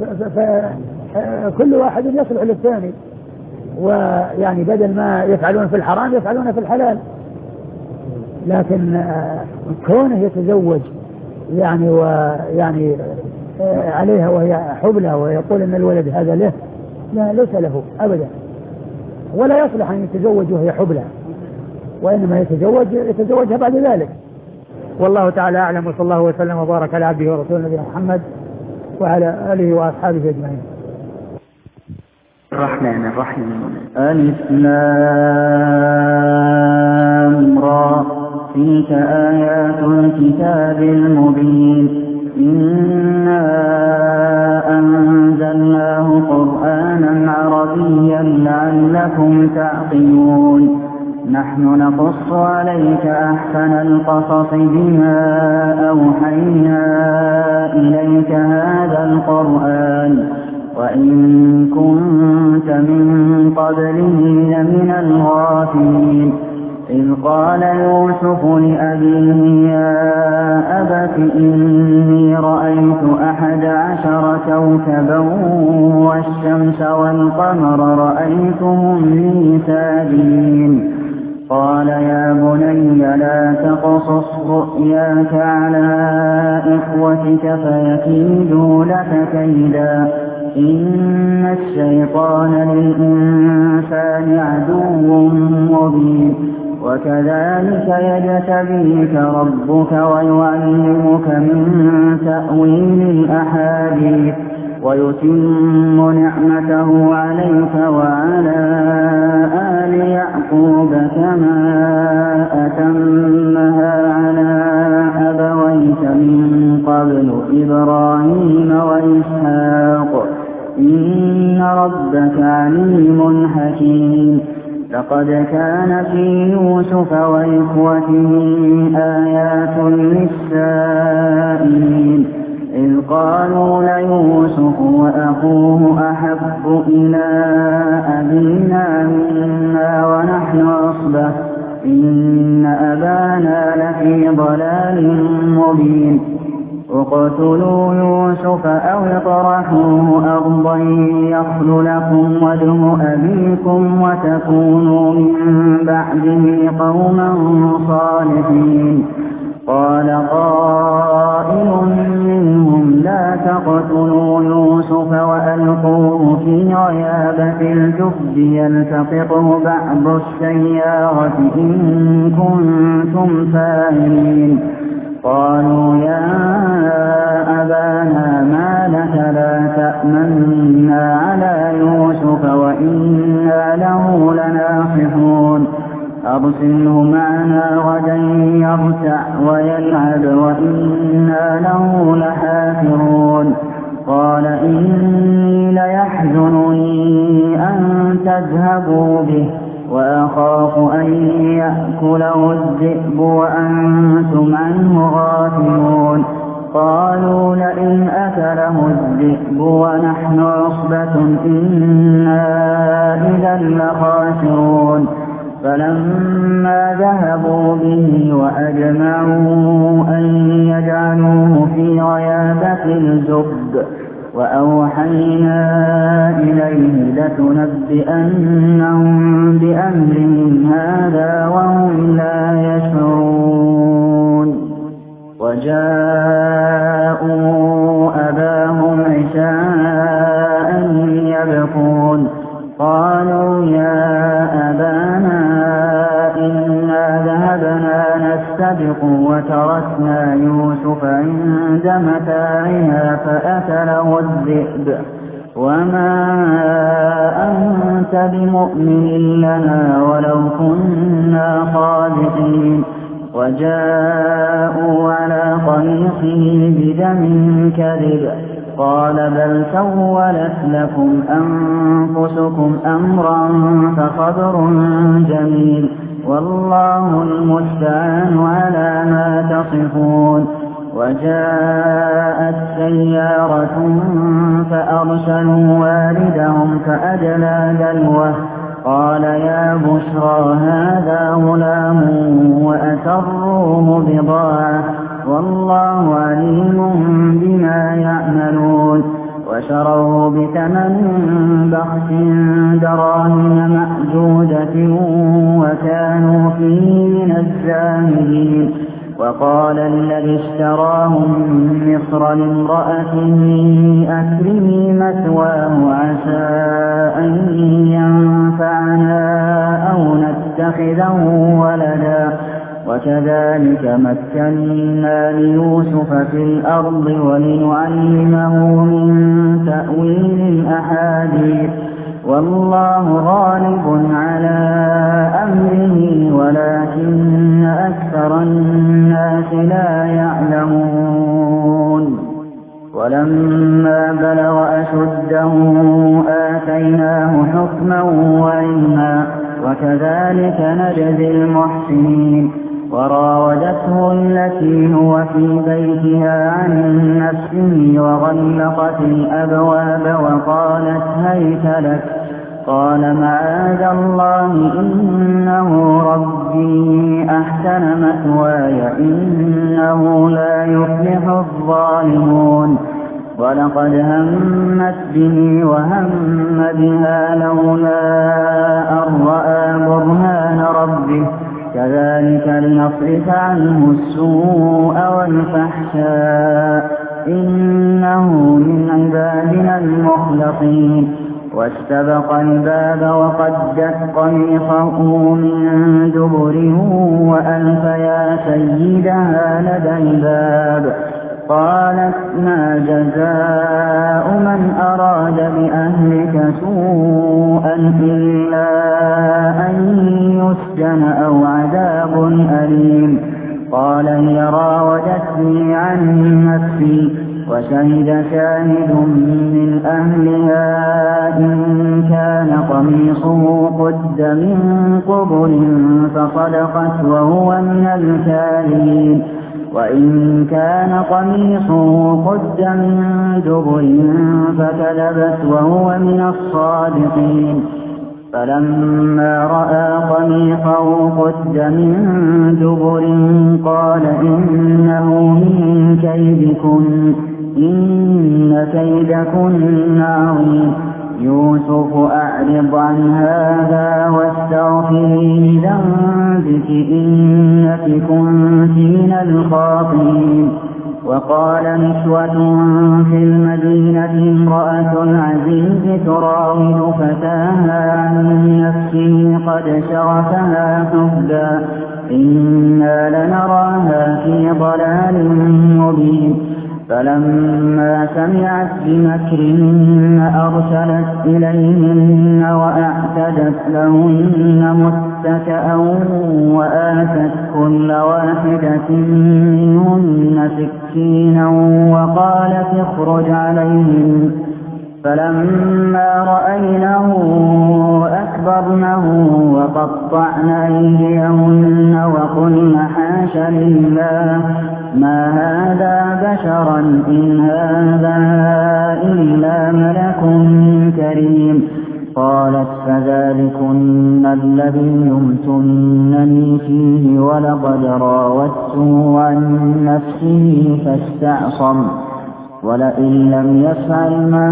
فكل واحد يصلح للثاني، ويعني بدل ما يفعلون في الحرام يفعلون في الحلال. لكن كونه يتزوج يعني ويعني عليها وهي حبلى ويقول ان الولد هذا له، لا ليس له ابدا، ولا يصلح ان يتزوج وهي حبلى، وانما يتزوج يتزوجها بعد ذلك. والله تعالى اعلم، وصلى الله وسلم وبارك على عبده ورسوله نبينا محمد وعلى اله واصحابه اجمعين. الرحمن الرحيم. الف لام را تلك آيات الكتاب المبين إنا أنزلناه قرآنا عربيا لعلكم تعقلون نحن نقص عليك أحسن القصص بما أوحينا إليك هذا القرآن وإن كنت من قبله لمن الغافلين إذ قال يوسف لأبيه يا أبت إني رأيت أحد عشر كوكبا والشمس والقمر رأيتهم لي ساجدين قال يا بني لا تقصص رؤياك على إخوتك فيكيدوا لك كيدا إن الشيطان للإنسان عدو مبين وكذلك يجتبيك ربك ويعلمك من تأويل الأحاديث ويتم نعمته عليك وعلى آل يعقوب كما أتمها على أبويك من قبل إبراهيم وإسحاق إن ربك عليم حكيم لقد كان في يوسف وإخوته آيات للسائلين إذ قالوا ليوسف وأخوه أحب إلى أبينا منا ونحن عصبة إن أبانا لفي ضلال مبين اقتلوا يوسف أو اطرحوه أرضا يخل لكم وجه أبيكم وتكونوا من بعده قوما صالحين. قال قائل منهم لا تقتلوا يوسف وألقوه في غيابة الجب يلتقطه بعض السيارة إن كنتم فاعلين. قالوا يا أبانا ما لك لا تأمنا على يوسف وإنا له لناصحون أرسله معنا غدا يرتع ويلعب وإنا له لحافظون. قال إني ليحزنني أن تذهبوا به وأخاف أن يأكله الذئب وأنتم عنه غافلون. قالوا لئن أكله الذئب ونحن عصبة إنا إذا لخاسرون. فلما ذهبوا به وأجمعوا أن يجعلوه في غيابة الجب وأوحينا إليه لتنبئنهم بأمرهم هذا وهم لا يشعرون. وجاءوا أباهم عشاء يبكون. قالوا يا أبانا إنا ذهبنا نستبق وتركنا يوسف عند متاعنا فأكله الذئب وما أنت بمؤمن لنا ولو كنا صادقين. وجاءوا على قميصه بدم كذب. قال بل سولت لكم أنفسكم أمرا فصبر جميل والله المستعان على ما تصفون. وجاءت سيارة فأرسلوا واردهم فأدلى دلوه. قال يا بشرى هذا غلام وأسروه بضاعة والله عليم بما يعملون. وشروه بثمن بخس دراهم معدودة وكانوا فيه من الزاهدين. وقال الذي اشتراه من مصر لامرأته أكرمي مثواه عسى أن ينفعنا أو نتخذه ولدا. وكذلك مكنا ليوسف في الأرض ولنعلمه من تأويل الأحاديث والله غالب على أمره ولكن أكثر الناس لا يعلمون. ولما بلغ أشده آتيناه حكما وعلما وكذلك نجزي المحسنين. وراودته التي هو في بيتها عن نفسه وغلقت الأبواب وقالت هيت لك. قال معاذ الله إنه ربي أحسن مثواي إنه لا يفلح الظالمون. ولقد همت به وهم بها لولا أن رأى برهان ربه كذلك لنصرف عنه السوء والفحشاء إنه من عبادنا المخلصين. واستبق الباب وقدت قميصه من دبر وألف يا سيدها لدى الباب. قالت ما جزاء من أراد بأهلك سوءا إلا أن يسجن أو عذاب أليم. قال هي راودتني عن نفسي وشهد شاهد من أهلها إن كان قميصه قد من قبل فصدقت وهو من الكاذبين. وإن كان قميصه قد من دبر فكذبت وهو من الصادقين. فلما رأى قميصه قد من دبر قال إنه من كيدكن إن كيدكن عظيم. يوسف أعرض عن هذا واستغفري لذنبك إنك كنت من الخاطئين. وقال نسوة في المدينة امرأة العزيز تراود فتاها عن نفسه قد شغفها حبا إنا لنراها في ضلال مبين. فلما سمعت بمكرهن أرسلت إليهن وأعتدت لهن متكئا وآتت كل واحدة منهن سكينا وقالت اخرج عليهن. فلما رأينه أكبرنه وقطعن أيديهن وقلن حاش لله ما هذا بشرا إن هذا إلا ملك كريم. قالت فذلكن الذي يمتنني فيه ولقد راودته عن نفسه فاستعصم ولئن لم يفعل ما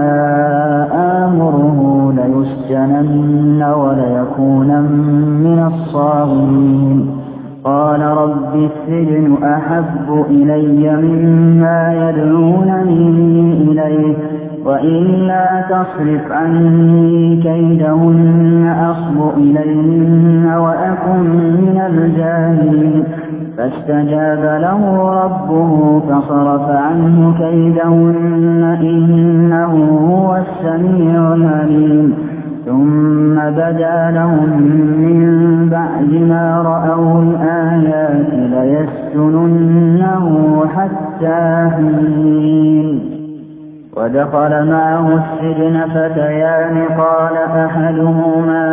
آمره ليسجنن وليكونن من الصاغرين. قال رب السجن أحب إلي مما يدعونني إليه وإلا تصرف عني كيدهن أصب إليهن وأكن من الجاهلين. فاستجاب له ربه فصرف عنه كيدهن إنه هو السميع العليم. ثم بدا لهم من بعد ما رأوا الآيات ليسجننه حتى حين. ودخل معه السجن فتيان قال أحدهما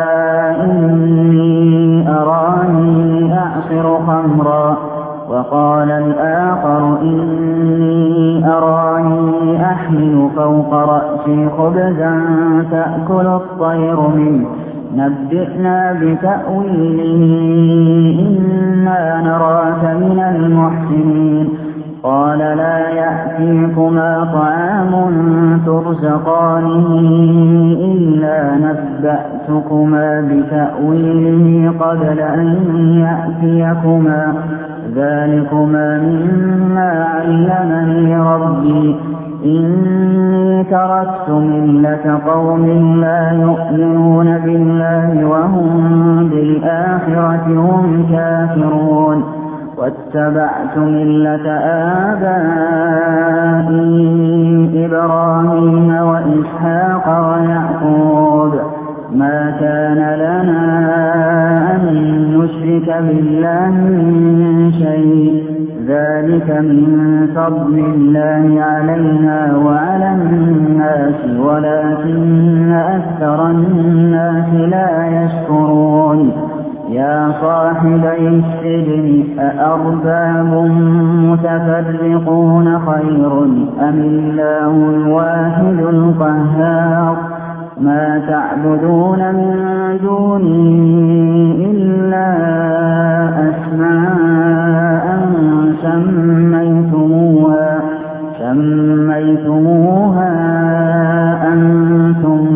إني أراني أعصر خمرا وقال الآخر إني أراني أحمل فوق رأسي خبزا تأكل الطير منه نبئنا بتأويله إنا نراك من المحسنين. قال لا يأتيكما طعام ترزقانه إلا نبأتكما بتأويله قبل أن يأتيكما ذلكما مما علمني ربي إني تركت ملة قوم لا يؤمنون بالله وهم بالآخرة هم كافرون واتبعت ملة آبائي إبراهيم وإسحاق ويعقوب ما كان لنا أن نشرك بالله من شيء ذلك من فضل الله علينا وعلى الناس ولكن أكثر الناس لا يشكرون. يا صاحبي السجن أأرباب متفرقون خير أم الله الواحد القهار ما تعبدون من دونه إلا أسماء سميتموها سميتموها أنتم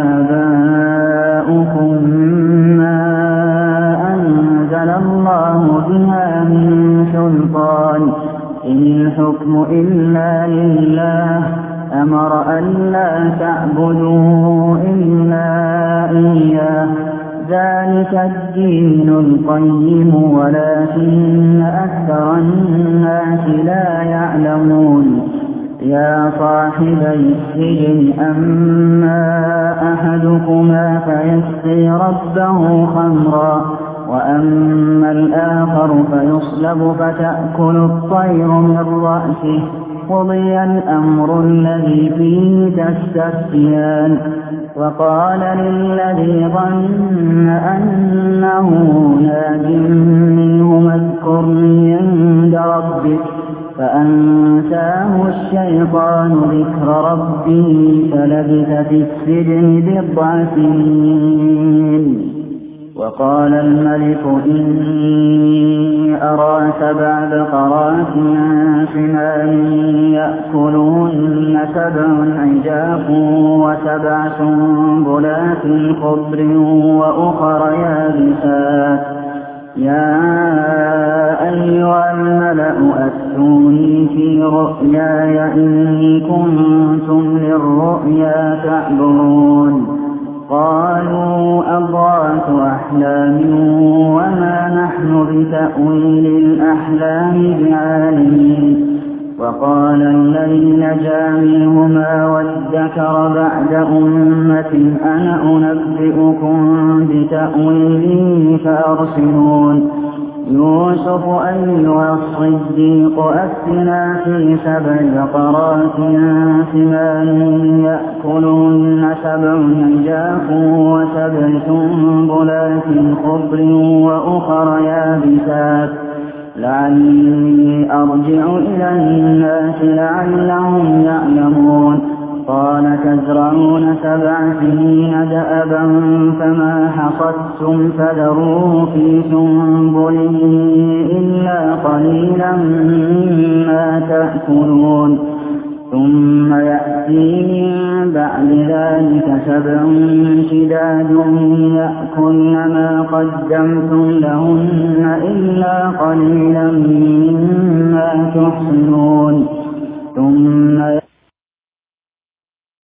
وآباؤكم ما أنزل الله بها من سلطان إن الحكم إلا لله أمر ألا تعبدوا إلا إياه ذلك الدين القيم ولكن أكثر الناس لا يعلمون. يا صاحبي السجن أما أحدكما فيسقي ربه خمرا وأما الآخر فيصلب فتأكل الطير من رأسه قضي الأمر الذي فيه تستفتيان. وقال للذي ظن أنه ناج منهما اذكرني عند ربك فأنساه الشيطان ذكر ربه فلبث في السجن بضع سنين. وقال الملك إني أرى سبع بقرات سمان يأكلهن سبع عجاف وسبع سنبلات خضر وأخر يابسات يا أيها الملأ أفتوني في رؤياي إن كنتم للرؤيا تعبرون. قالوا أضغاث أحلام وما نحن بتأويل الأحلام بعالمين. وقال الذي نجا منهما وادكر بعد أمة أنا أنبئكم بتأويله فأرسلون. يوسف أيها الصديق أفتنا في سبع بقرات سمان يأكلهن سبع عجاف وسبع سنبلات خضر وأخر يابسات لعلي أرجع إلى الناس لعلهم يعلمون. قال تزرعون سبع سنين دأبا فما حصدتم فذروه في سنبله إلا قليلا مما تأكلون. ثم يأتي من بعد ذلك سبع شداد يأكلن ما قدمتم لهن إلا قليلا مما تحصنون.